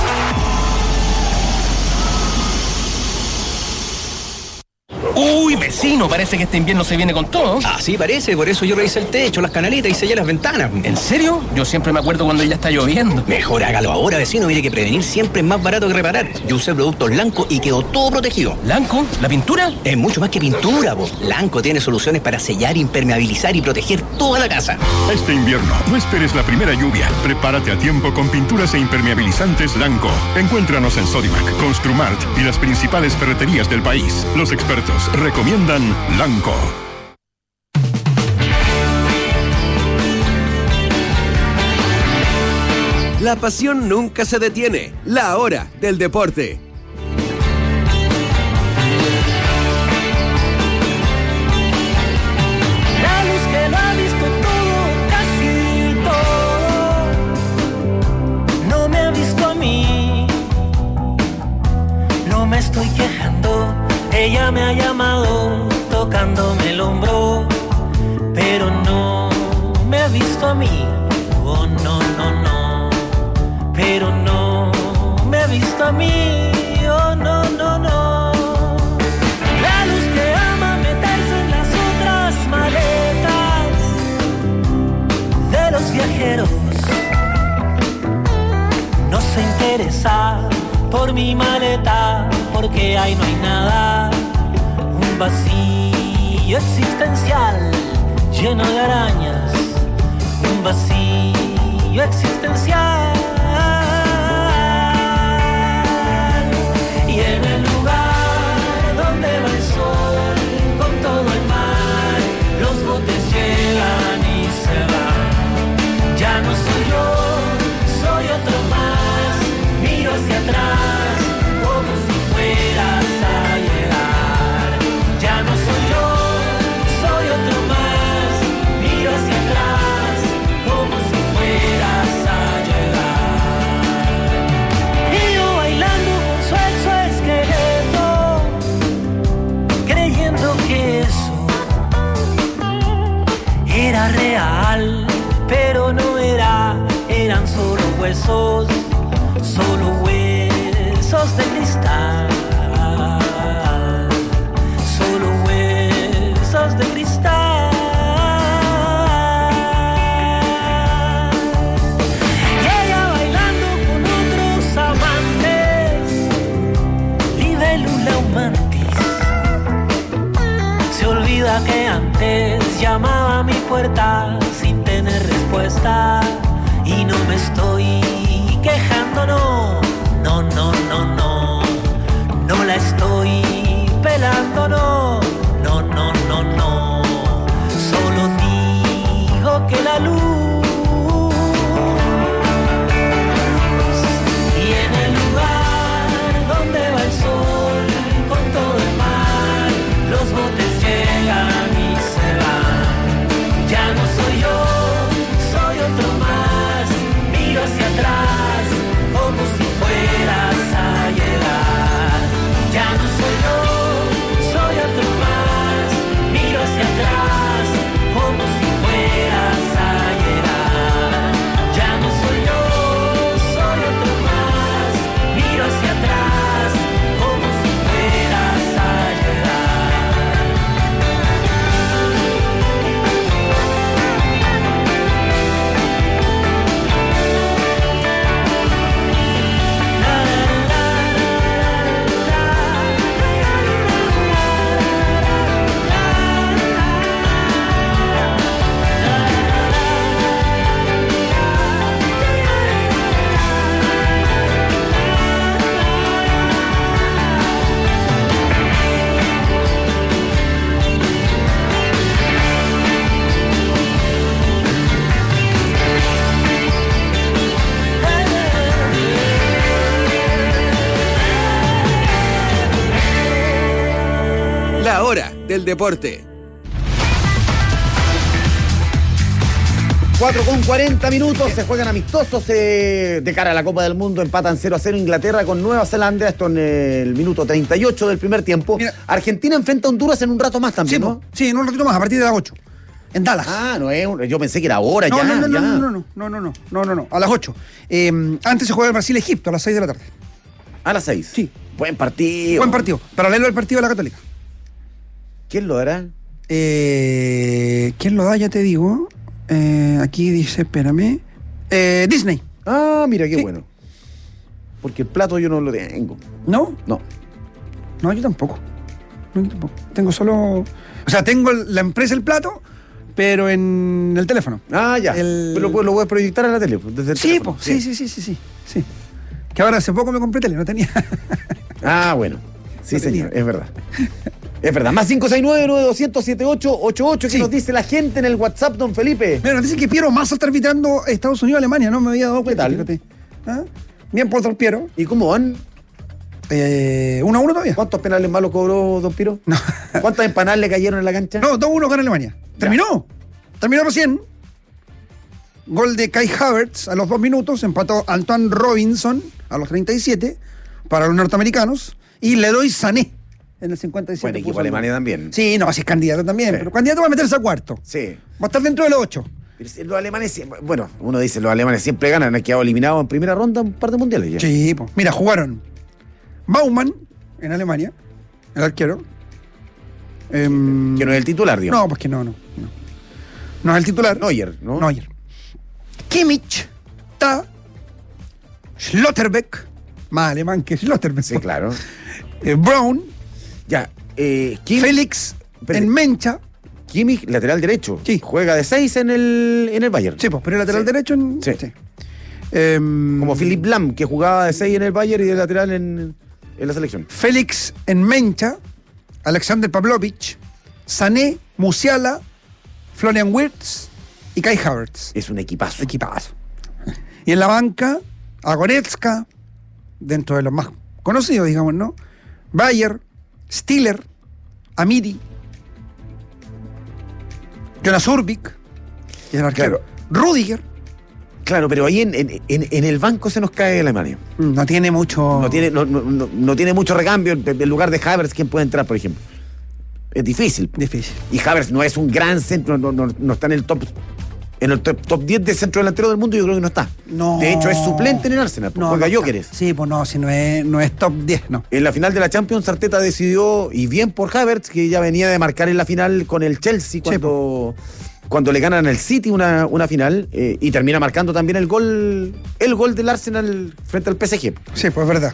Uy, vecino, parece que este invierno se viene con todo. Así parece, por eso yo revisé el techo, las canaletas y sellé las ventanas. ¿En serio? Yo siempre me acuerdo cuando ya está lloviendo. Mejor hágalo ahora, vecino. Mire que prevenir siempre es más barato que reparar. Yo usé productos Lanco y quedó todo protegido. ¿Lanco? ¿La pintura? Es mucho más que pintura, po. Lanco tiene soluciones para sellar, impermeabilizar y proteger toda la casa. Este invierno, no esperes la primera lluvia. Prepárate a tiempo con pinturas e impermeabilizantes Lanco. Encuéntranos en Sodimac, Construmart y las principales ferreterías del país. Los expertos recomiendan Lanco. La pasión nunca se detiene. La hora del deporte. La luz que lo ha visto todo, casi todo, no me ha visto a mí. No me estoy quejando. Ella me ha llamado tocándome el hombro, pero no me ha visto a mí. Oh, no, no, no. Pero no me ha visto a mí. Oh, no, no, no. La luz que ama meterse en las otras maletas de los viajeros no se interesa por mi maleta, porque ahí no hay nada, un vacío existencial lleno de arañas, un vacío existencial. Y en el lugar donde va el sol con todo el mar, los botes llegan y se van. Ya no soy yo, soy otro más, miro hacia atrás como si fueras a llegar. huesos, solo huesos de cristal, solo huesos de cristal. Y ella bailando con otros amantes, libélula o mantis, se olvida que antes llamaba a mi puerta sin tener respuesta. Y no me estoy quejando, no, no, no, no, no, no la estoy pelando, no, no, no, no, no, solo digo que la luz, y en el lugar donde va el sol, con todo el mar, los botes llegan y se van, ya no soy yo, soy otro más. Hacia atrás, como si fueras a llegar. Ya no soy yo, soy otro más. Miro hacia atrás, como si fueras a llegar. Ya no soy yo, soy otro más. Miro hacia atrás, como si fueras a llegar. La hora del deporte. 4:40, se juegan amistosos de cara a la Copa del Mundo, empatan 0-0 Inglaterra con Nueva Zelanda, esto en el minuto 38 del primer tiempo. Mira, Argentina enfrenta a Honduras en un rato más también, sí, ¿no? Sí, en un ratito más, a partir de las 8. En Dallas. Ah, no es, yo pensé que era ahora no, ya. No, a las 8. Antes se juega el Brasil-Egipto a las 6 de la tarde. ¿A las 6? Sí. Buen partido. Buen partido, paralelo al partido de la Católica. ¿Quién lo dará? ¿Quién lo da? Ya te digo. Aquí dice, espérame. Disney. Ah, mira, qué bueno. Porque el plato yo no lo tengo. ¿No? No. No, yo tampoco. Tengo solo... O sea, tengo la empresa El Plato, pero en el teléfono. Ah, ya. Pero lo voy a proyectar a la tele. Desde el sí, teléfono. Sí. Que ahora hace poco me compré tele, no tenía. Ah, bueno. Sí, no señor, es verdad. Es verdad. Más 569-9200-7888. ¿Qué nos dice la gente en el WhatsApp, don Felipe? Mira, nos dice que Piero Massa está arbitrando Estados Unidos-Alemania. No me había dado cuenta. ¿Qué tal? Fíjate. ¿Ah? Bien por don Piero. ¿Y cómo van? 1-1 todavía. ¿Cuántos penales malos cobró don Piero? No. ¿Cuántas empanadas le cayeron en la cancha? No, 2-1 gana Alemania. Terminó recién. Gol de Kai Havertz a los 2 minutos. Empató Antoine Robinson a los 37 para los norteamericanos. Y Leroy Sané en el 57. Buen equipo Alemania también. Sí, no, así es candidato también. Sí. Pero candidato va a meterse a cuarto. Sí. Va a estar dentro de los 8. Los alemanes, bueno, uno dice, los alemanes siempre ganan. Han quedado eliminados en primera ronda un par de mundiales ya. Sí, pues. Mira, jugaron Baumann en Alemania, el arquero. Que no es el titular, digamos. No, pues que no. No es el titular. Neuer, ¿no? Neuer. Kimmich, Ta, Schlotterbeck, más alemán que Schlotterbeck. Sí, claro. Brown, ya. Félix, en Mencha. Kimmich, lateral derecho. Sí. Juega de 6 en el Bayern. Sí, pues, pero lateral derecho en... Sí. Como Philipp Lahm, que jugaba de 6 en el Bayern y de lateral en la selección. Félix en Mencha, Alexander Pavlovich, Sané, Musiala, Florian Wirtz y Kai Havertz. Es un equipazo. Y en la banca, Goretzka, dentro de los más conocidos, digamos, ¿no? Bayer, Stiller, Amiri, Jonas Urbik, y el arquero. Claro. Rudiger. Claro, pero ahí en el banco se nos cae Alemania. No tiene mucho... No tiene mucho recambio. En lugar de Havertz, ¿quién puede entrar, por ejemplo? Es difícil. Difícil. Y Havertz no es un gran centro, no está en el top En el top 10 de centro delantero del mundo yo creo que no está. No. De hecho, es suplente en el Arsenal. No, juega no Gyökeres. Sí, pues no, si no es top 10, no. En la final de la Champions, Arteta decidió, y bien por Havertz, que ya venía de marcar en la final con el Chelsea cuando le ganan al City una final, y termina marcando también el gol del Arsenal frente al PSG. Sí, pues es verdad.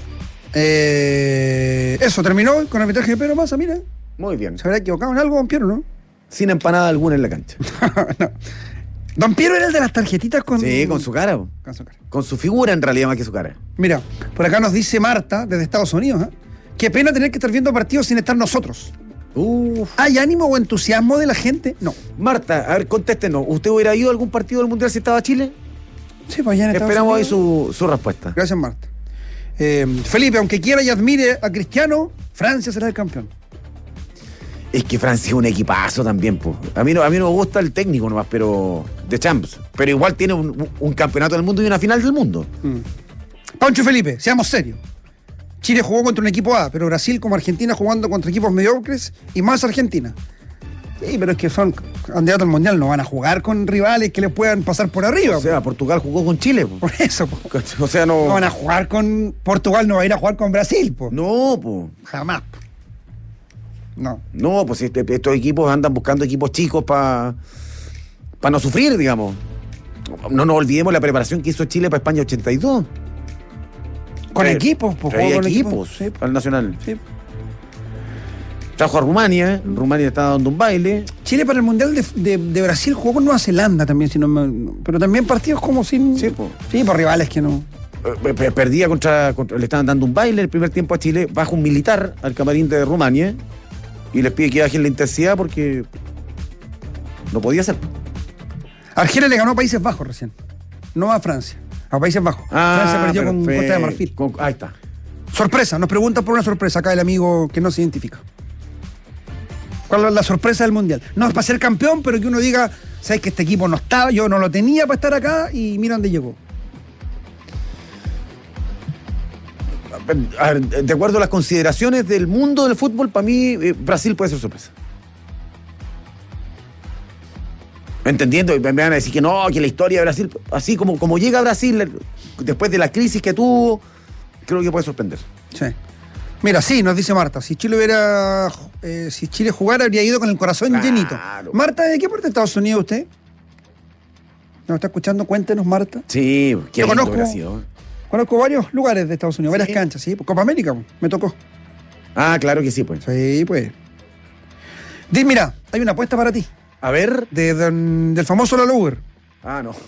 Eso, terminó con el arbitraje de Pedro Massa, mira. Muy bien. ¿Se habrá equivocado en algo, don Piero, no? Sin empanada alguna en la cancha. No. Don Piero era el de las tarjetitas con... Sí, con su cara. Con su cara. Con su figura, en realidad, más que su cara. Mira, por acá nos dice Marta, desde Estados Unidos, ¿eh? Qué pena tener que estar viendo partidos sin estar nosotros. ¿Hay ánimo o entusiasmo de la gente? No. Marta, a ver, contéstenos. ¿Usted hubiera ido a algún partido del Mundial si estaba Chile? Sí, pues ya en Estados Esperamos ahí Unidos. su respuesta. Gracias, Marta. Felipe, aunque quiera y admire a Cristiano, Francia será el campeón. Es que Francia es un equipazo también, po. A mí no me gusta el técnico nomás, pero de Champs. Pero igual tiene un campeonato del mundo y una final del mundo. Pancho y Felipe, seamos serios. Chile jugó contra un equipo A, pero Brasil como Argentina jugando contra equipos mediocres y más Argentina. Sí, pero es que son candidatos al Mundial, no van a jugar con rivales que les puedan pasar por arriba. O sea, Portugal jugó con Chile, po. Por eso, po. O sea, no van a jugar con Portugal, no va a ir a jugar con Brasil, po. No, po. Jamás. No. No, pues estos equipos andan buscando equipos chicos para no sufrir, digamos. No nos olvidemos la preparación que hizo Chile para España 82. Con equipos, pues. Traía equipos sí, para el Nacional. Sí. Trajo a Rumania. Rumania estaba dando un baile. Chile para el Mundial de Brasil jugó con Nueva Zelanda también, pero también partidos como sin... Sí, pues. Sí, por rivales que no... Perdía contra... Le estaban dando un baile el primer tiempo a Chile. Baja un militar al camarín de Rumania y les pide que bajen la intensidad porque no podía ser. Argelia le ganó a Países Bajos recién, no a Francia, a Países Bajos. Francia perdió con Costa de Marfil. Ahí está. Sorpresa, nos preguntan por una sorpresa acá el amigo que no se identifica. ¿Cuál es la sorpresa del Mundial? No es para ser campeón, pero que uno diga, ¿sabes que este equipo no estaba? Yo no lo tenía para estar acá y mira dónde llegó. A ver, de acuerdo a las consideraciones del mundo del fútbol, para mí Brasil puede ser sorpresa. Entendiendo, me van a decir que no, que la historia de Brasil, así como llega a Brasil después de la crisis que tuvo, creo que puede sorprender. Sí. Mira, sí, nos dice Marta, si Chile jugara habría ido con el corazón llenito. Marta, ¿de qué parte de Estados Unidos usted? ¿Nos está escuchando? Cuéntenos, Marta. Sí, qué lindo conozco. Brasil. Conozco varios lugares de Estados Unidos, varias canchas, sí. Copa América, me tocó. Ah, claro que sí, pues. Sí, pues. Mira, hay una apuesta para ti. A ver. Del famoso Lalo Uber. Ah, no.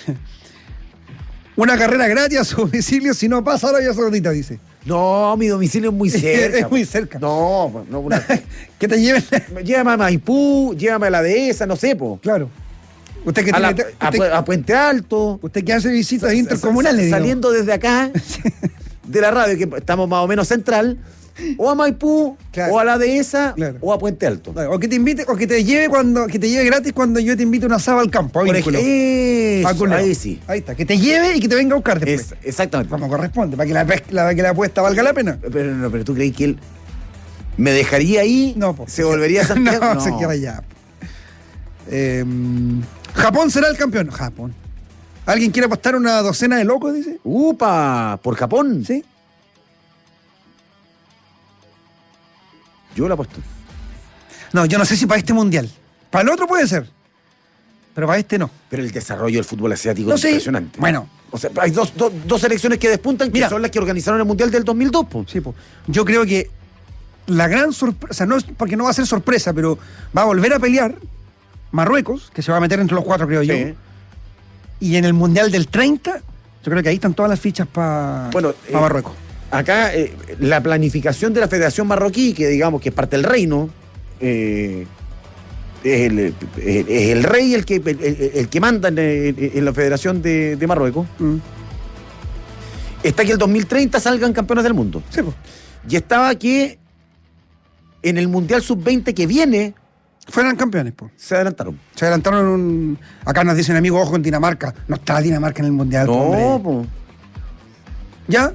Una carrera gratis a su domicilio, si no pasa Arabia Saudita, dice. No, mi domicilio es muy cerca. Es muy cerca. No. ¿Qué te lleven? Llévame a Maipú, llévame a la dehesa, no sé, po. Claro. Usted que a Puente Alto. Usted que hace visitas intercomunales. Saliendo desde acá, de la radio, que estamos más o menos central, o a Maipú, claro, o a la dehesa, claro, o a Puente Alto. Claro, o que te invite, o que te lleve gratis cuando yo te invite a una asado al campo. Ahí sí. Ahí está, que te lleve y que te venga a buscar después. Exactamente. Como corresponde, para que la apuesta valga la pena. Pero tú crees que él me dejaría ahí, se volvería a Santiago. No, se queda allá. Japón será el campeón. Japón. ¿Alguien quiere apostar una docena de locos, dice? ¡Upa! ¿Por Japón? Sí. Yo la apuesto. No, yo no sé si para este mundial. Para el otro puede ser. Pero para este no. Pero el desarrollo del fútbol asiático es impresionante. Bueno. O sea, hay dos selecciones que despuntan, que son las que organizaron el mundial del 2002. Po. Sí, po. Yo creo que la gran sorpresa, o sea, no es porque no va a ser sorpresa, pero va a volver a pelear Marruecos, que se va a meter entre los cuatro, creo yo. Y en el Mundial del 30, yo creo que ahí están todas las fichas para Marruecos. Acá la planificación de la Federación Marroquí, que digamos que es parte del reino, es el rey el que manda en la Federación de Marruecos. Está que el 2030 salgan campeones del mundo. Sí, pues. Y estaba que en el Mundial Sub-20 que viene fueran campeones, pues. Se adelantaron. Acá nos dicen amigos, ojo con Dinamarca. No está Dinamarca en el Mundial. No, pues. ¿Ya?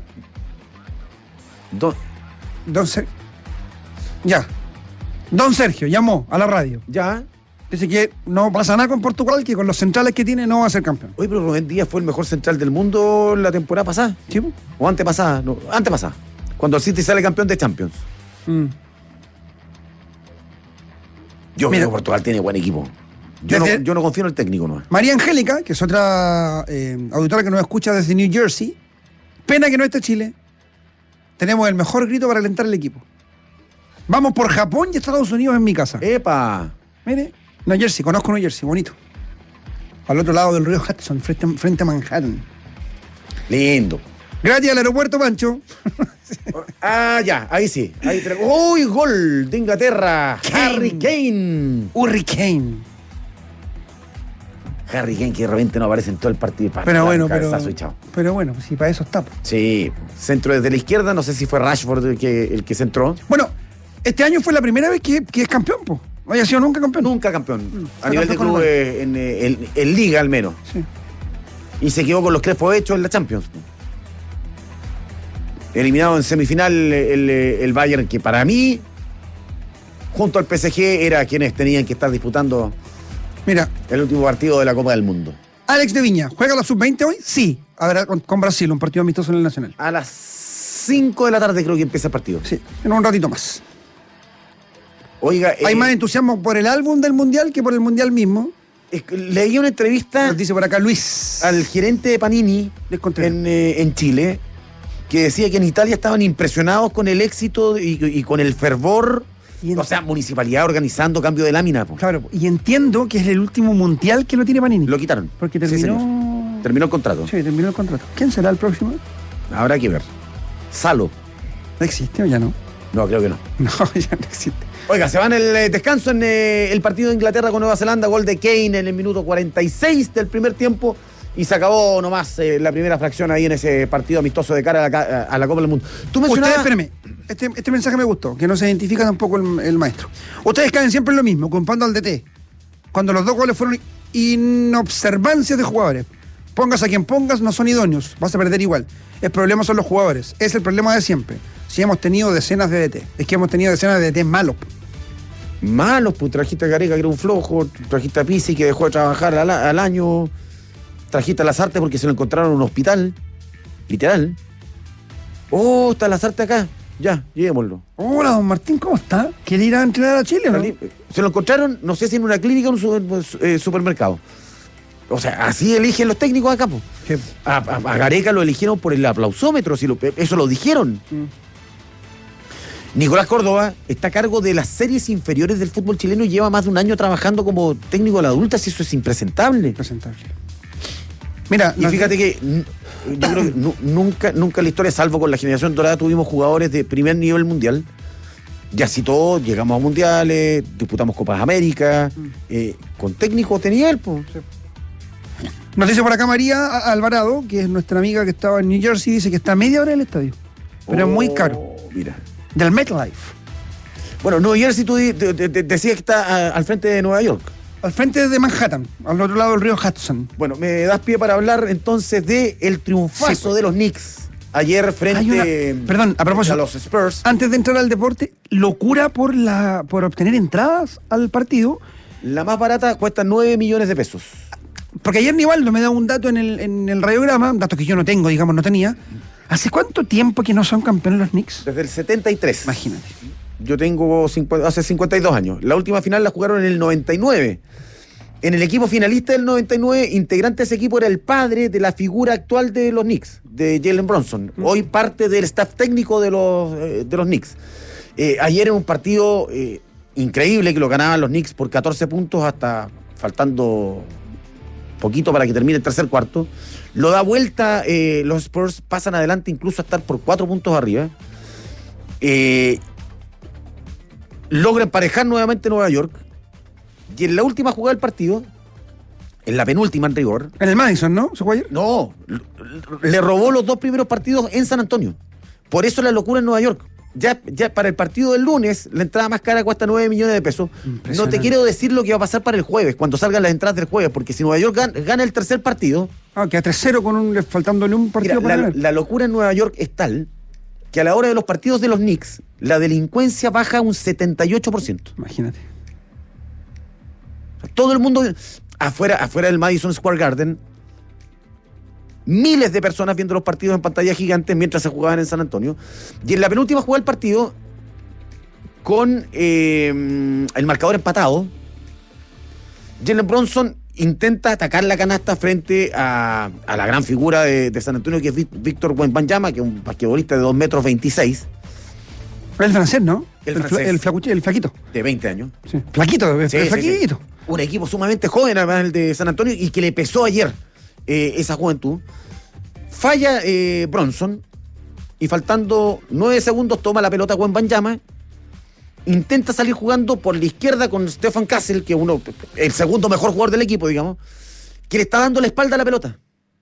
Don Sergio llamó a la radio. Ya. Dice que no pasa nada con Portugal, que con los centrales que tiene no va a ser campeón. Oye, pero Rubén Díaz fue el mejor central del mundo la temporada pasada. ¿Sí? O antepasada. No, antepasada. Cuando el City sale campeón de Champions. Yo creo que Portugal tiene buen equipo. Yo no confío en el técnico, ¿no? María Angélica, que es otra auditora que nos escucha desde New Jersey. Pena que no esté Chile. Tenemos el mejor grito para alentar el equipo. Vamos por Japón y Estados Unidos en mi casa. ¡Epa! Mire, New Jersey, conozco New Jersey, bonito. Al otro lado del río Hudson, frente a Manhattan. Lindo. Gracias al aeropuerto, Pancho. Ya, ahí sí. ¡Uy, gol de Inglaterra! Harry Kane. Harry Kane, que de repente no aparece en todo el partido. Pero bueno, si para eso está. Sí, centro desde la izquierda, no sé si fue Rashford el que centró. Bueno, este año fue la primera vez que es campeón, po. No haya sido nunca campeón. Nunca campeón. A nivel de club, en Liga al menos. Sí. Y se quedó con los crespos hechos en la Champions. Eliminado en semifinal el Bayern, que para mí, junto al PSG, era quienes tenían que estar disputando el último partido de la Copa del Mundo. Alex de Viña, ¿juega la Sub-20 hoy? Sí. A ver, con Brasil, un partido amistoso en el Nacional. A las 5 de la tarde creo que empieza el partido. Sí, en un ratito más. Oiga, hay más entusiasmo por el álbum del Mundial que por el Mundial mismo. Leí una entrevista, nos dice por acá Luis, al gerente de Panini en Chile, que decía que en Italia estaban impresionados con el éxito y con el fervor. O sea, municipalidad organizando cambio de lámina. Claro, y entiendo que es el último Mundial que lo tiene Panini. Lo quitaron. Porque terminó... Sí, terminó el contrato. Sí, terminó el contrato. ¿Quién será el próximo? Habrá que ver. Salo. ¿No existe o ya no? No, creo que no. No, ya no existe. Oiga, se va en el descanso en el partido de Inglaterra con Nueva Zelanda, gol de Kane en el minuto 46 del primer tiempo y se acabó nomás la primera fracción ahí en ese partido amistoso de cara a la Copa del Mundo. Tú mencionabas... Ustedes, espérame, este mensaje me gustó, que no se identifica tampoco el maestro. Ustedes caen siempre en lo mismo, culpando al DT, cuando los 2 goles fueron inobservancias de jugadores. Pongas a quien pongas, no son idóneos, vas a perder igual. El problema son los jugadores, es el problema de siempre. Si hemos tenido decenas de DT, es que hemos tenido decenas de DT malos. Malos, pues trajiste a Gareca que era un flojo, trajiste a Pizzi que dejó de trabajar al año, trajiste a Lazarte porque se lo encontraron en un hospital, literal. Oh, está Lazarte acá, ya, llevémoslo. Hola, don Martín, ¿cómo está? ¿Quiere ir a entrenar a Chile, no? Se lo encontraron, no sé si en una clínica o en un supermercado. O sea, así eligen los técnicos acá, pues. A Gareca lo eligieron por el aplausómetro, eso lo dijeron. Nicolás Córdoba está a cargo de las series inferiores del fútbol chileno y lleva más de un año trabajando como técnico de la adulta, si eso es impresentable. Impresentable. Mira, y fíjate que yo creo que nunca en la historia, salvo con la generación dorada, tuvimos jugadores de primer nivel mundial. Ya así todo, llegamos a mundiales, disputamos Copas América, con técnicos de nivel, pues. Sí. Nos dice por acá María Alvarado, que es nuestra amiga que estaba en New Jersey, dice que está a media hora del estadio. Pero es muy caro. Mira. Del MetLife. Bueno, New Jersey, tú decías que está al frente de Nueva York. Al frente de Manhattan, al otro lado del río Hudson. Bueno, me das pie para hablar entonces de el triunfazo de los Knicks ayer frente a propósito, a los Spurs. Antes de entrar al deporte, locura por obtener entradas al partido. La más barata cuesta 9 millones de pesos. Porque ayer Nivaldo me da un dato en el radiograma, datos que yo no tengo, digamos, no tenía. ¿Hace cuánto tiempo que no son campeones los Knicks? Desde el 73. Imagínate. Yo tengo hace 52 años. La última final la jugaron en el 99. En el equipo finalista del 99, integrante de ese equipo era el padre de la figura actual de los Knicks, de Jalen Brunson. Hoy parte del staff técnico de los Knicks. Ayer en un partido increíble que lo ganaban los Knicks por 14 puntos hasta faltando poquito para que termine el tercer cuarto. Lo da vuelta, los Spurs pasan adelante incluso a estar por 4 puntos arriba. Logra emparejar nuevamente Nueva York. Y en la última jugada del partido, en la penúltima en rigor... En el Madison, ¿no? ¿Se jugó ayer? No, le robó los 2 primeros partidos en San Antonio. Por eso la locura en Nueva York. Ya para el partido del lunes, la entrada más cara cuesta 9 millones de pesos. No te quiero decir lo que va a pasar para el jueves, cuando salgan las entradas del jueves, porque si Nueva York gana el tercer partido... queda 3-0 faltándole un partido para ganar. La locura en Nueva York es tal que a la hora de los partidos de los Knicks, la delincuencia baja un 78%. Imagínate. Todo el mundo afuera del Madison Square Garden, miles de personas viendo los partidos en pantalla gigante mientras se jugaban en San Antonio. Y en la penúltima jugada del partido, con el marcador empatado, Jalen Brunson intenta atacar la canasta frente a la gran figura de San Antonio, que es Víctor Wembanyama, que es un basquetbolista de 2,26 metros. El francés, ¿no? El flaquito. De 20 años. Sí. Flaquito, flaquito. Sí. Un equipo sumamente joven, además, el de San Antonio, y que le pesó ayer esa juventud. Falla Brunson, y faltando 9 segundos toma la pelota Wembanyama. Intenta salir jugando por la izquierda con Stephen Castle, que es el segundo mejor jugador del equipo, digamos, que le está dando la espalda a la pelota.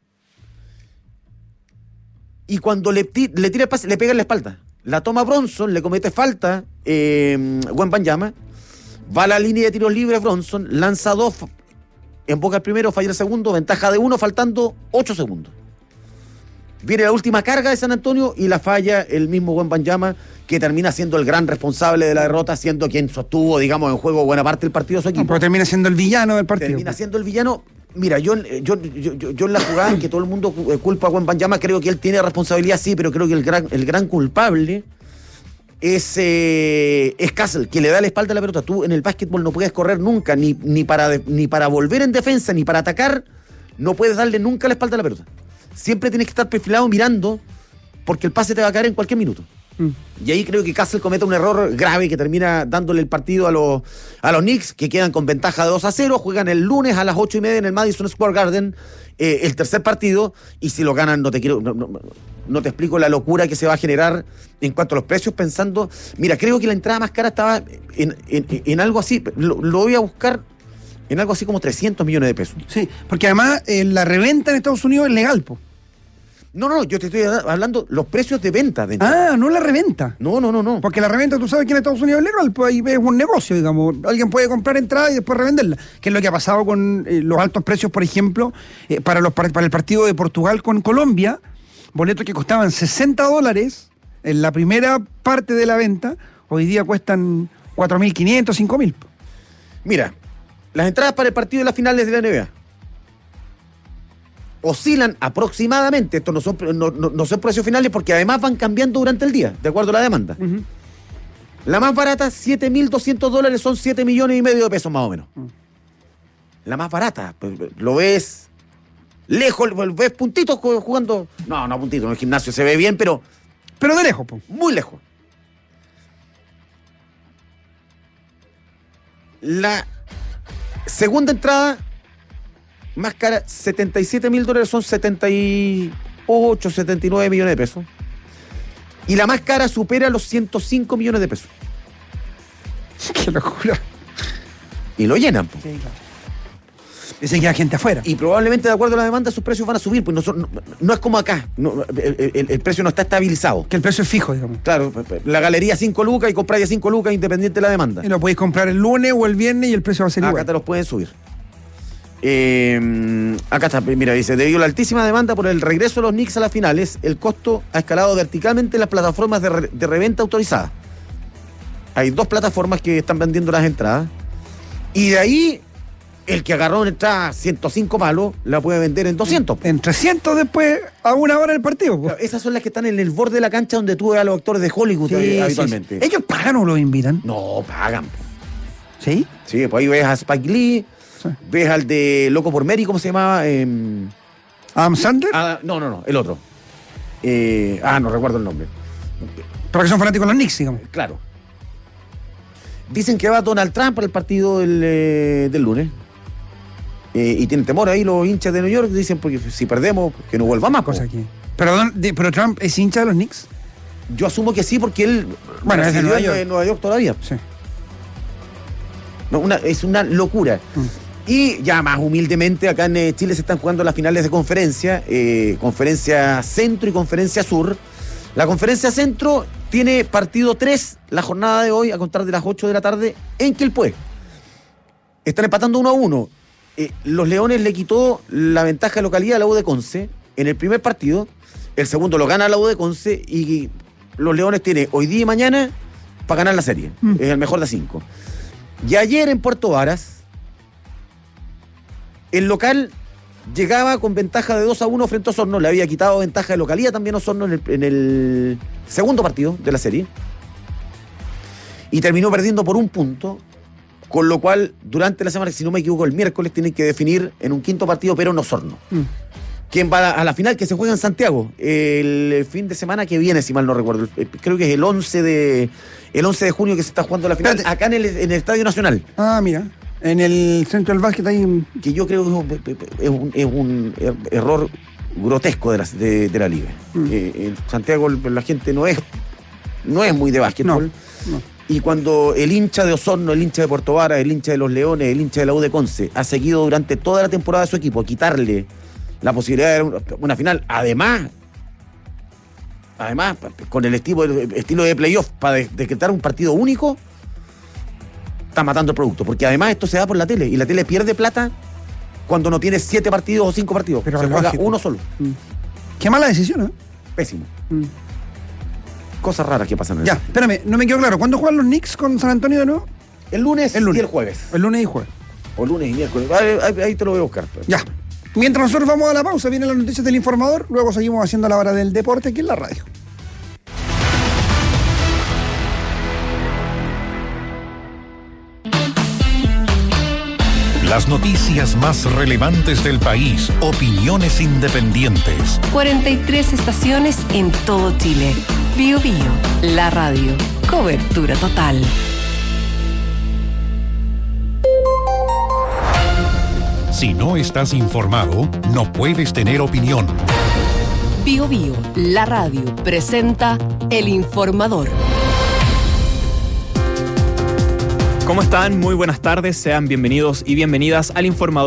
Y cuando le tira el pase, le pega en la espalda. La toma Brunson, le comete falta Wembanyama, va a la línea de tiros libres Brunson, lanza 2, emboca el primero, falla el segundo, ventaja de 1, faltando 8 segundos. Viene la última carga de San Antonio y la falla el mismo Wembanyama, que termina siendo el gran responsable de la derrota, siendo quien sostuvo, digamos, en juego buena parte del partido de su equipo. Pero termina siendo el villano del partido. Termina siendo el villano. Mira, yo en la jugada en que todo el mundo culpa a Wembanyama, creo que él tiene responsabilidad, sí, pero creo que el gran culpable es Castle, que le da la espalda a la pelota. Tú en el básquetbol no puedes correr nunca, ni para volver en defensa, ni para atacar, no puedes darle nunca la espalda a la pelota. Siempre tienes que estar perfilado mirando, porque el pase te va a caer en cualquier minuto. Y ahí creo que Castle comete un error grave que termina dándole el partido a los Knicks, que quedan con ventaja de 2-0, juegan el lunes a las 8:30 en el Madison Square Garden, el tercer partido, y si lo ganan no te explico la locura que se va a generar en cuanto a los precios, pensando, mira, creo que la entrada más cara estaba en algo así, lo voy a buscar, en algo así como 300 millones de pesos. Sí, porque además la reventa en Estados Unidos es legal, po. No, yo te estoy hablando los precios de venta. No la reventa. No. Porque la reventa, tú sabes que en Estados Unidos es legal, pues ahí es un negocio, digamos. Alguien puede comprar entrada y después revenderla. Que es lo que ha pasado con los altos precios, por ejemplo, para el partido de Portugal con Colombia. Boletos que costaban $60 en la primera parte de la venta, hoy día cuestan 4.500, 5.000. Mira, las entradas para el partido de las finales de la NBA oscilan aproximadamente, estos no son precios finales porque además van cambiando durante el día, de acuerdo a la demanda. Uh-huh. La más barata, $7.200, son 7,5 millones de pesos más o menos. La más barata, pues, lo ves lejos, ves puntitos jugando. No puntitos, en el gimnasio se ve bien, pero de lejos, pues. Muy lejos. La segunda entrada más cara, $77.000, son 78, 79 millones de pesos. Y la más cara supera los 105 millones de pesos. ¡Qué locura! Y lo llenan, po. Sí, claro. Y se queda gente afuera. Y probablemente, de acuerdo a la demanda, sus precios van a subir, pues no es como acá. El precio no está estabilizado. Que el precio es fijo, digamos. Claro, la galería 5 lucas y compráis a 5 lucas independiente de la demanda. Y lo podéis comprar el lunes o el viernes y el precio va a ser igual. Acá te los pueden subir. Acá está, mira, dice, debido a la altísima demanda por el regreso de los Knicks a las finales, el costo ha escalado verticalmente en las plataformas de reventa autorizadas. Hay 2 plataformas que están vendiendo las entradas, y de ahí el que agarró una entrada 105 palos la puede vender en 200. En 300 después a una hora del partido. Claro, esas son las que están en el borde de la cancha donde tú ves a los actores de Hollywood habitualmente. Sí. ¿Ellos pagan o los invitan? No, pagan. ¿Sí? Sí, pues ahí ves a Spike Lee. Sí. ¿Ves al de Loco por Mary? ¿Cómo se llamaba? ¿Adam Sandler? No, el otro. No recuerdo el nombre. Pero que son fanáticos de los Knicks, digamos. Claro. Dicen que va Donald Trump para el partido del lunes. Y tienen temor ahí los hinchas de New York. Dicen, porque si perdemos, que no vuelva más. Cosa aquí. Pero Trump es hincha de los Knicks. Yo asumo que sí, porque él es de Nueva York todavía. Sí. No, es una locura. Y ya más humildemente, acá en Chile se están jugando las finales de conferencia, conferencia centro y conferencia sur. La conferencia centro tiene partido 3 la jornada de hoy, a contar de las 8 de la tarde, en Quilpué. Están empatando 1-1. Los Leones le quitó la ventaja de localidad a la U de Conce en el primer partido. El segundo lo gana la U de Conce, y los Leones tienen hoy día y mañana para ganar la serie. Es el mejor de 5. Y ayer en Puerto Varas, el local llegaba con ventaja de 2-1 frente a Osorno, le había quitado ventaja de localía también a Osorno en el segundo partido de la serie, y terminó perdiendo por 1 punto, con lo cual durante la semana, si no me equivoco, el miércoles tienen que definir en un quinto partido, pero en Osorno. ¿Quién va a la final que se juega en Santiago? El fin de semana que viene, si mal no recuerdo. Creo que es el 11 de junio que se está jugando la final. Espérate. Acá en el Estadio Nacional. Ah, mira. En el centro del básquet hay... Que yo creo que es un error grotesco de la liga. En Santiago la gente no es muy de básquetbol. No. Y cuando el hincha de Osorno, el hincha de Puerto Varas, el hincha de los Leones, el hincha de la U de Conce ha seguido durante toda la temporada de su equipo a quitarle la posibilidad de una final, además con el estilo de playoff para decretar un partido único, está matando el producto, porque además esto se da por la tele, y la tele pierde plata cuando no tiene 7 partidos o 5 partidos, pero se juega uno solo. Qué mala decisión, ¿eh? Pésimo. Cosas raras que pasan en Ya, espérame, no me quedó claro. ¿Cuándo juegan los Knicks con San Antonio de nuevo? El lunes y el jueves. El lunes y jueves. O lunes y miércoles. Ahí te lo voy a buscar. Ya. Mientras nosotros vamos a la pausa, vienen las noticias del informador, luego seguimos haciendo la hora del deporte aquí en la radio. Las noticias más relevantes del país, opiniones independientes. 43 estaciones en todo Chile. Bío Bío, la radio. Cobertura total. Si no estás informado, no puedes tener opinión. Bío Bío, la radio, presenta El Informador. ¿Cómo están? Muy buenas tardes, sean bienvenidos y bienvenidas al Informador.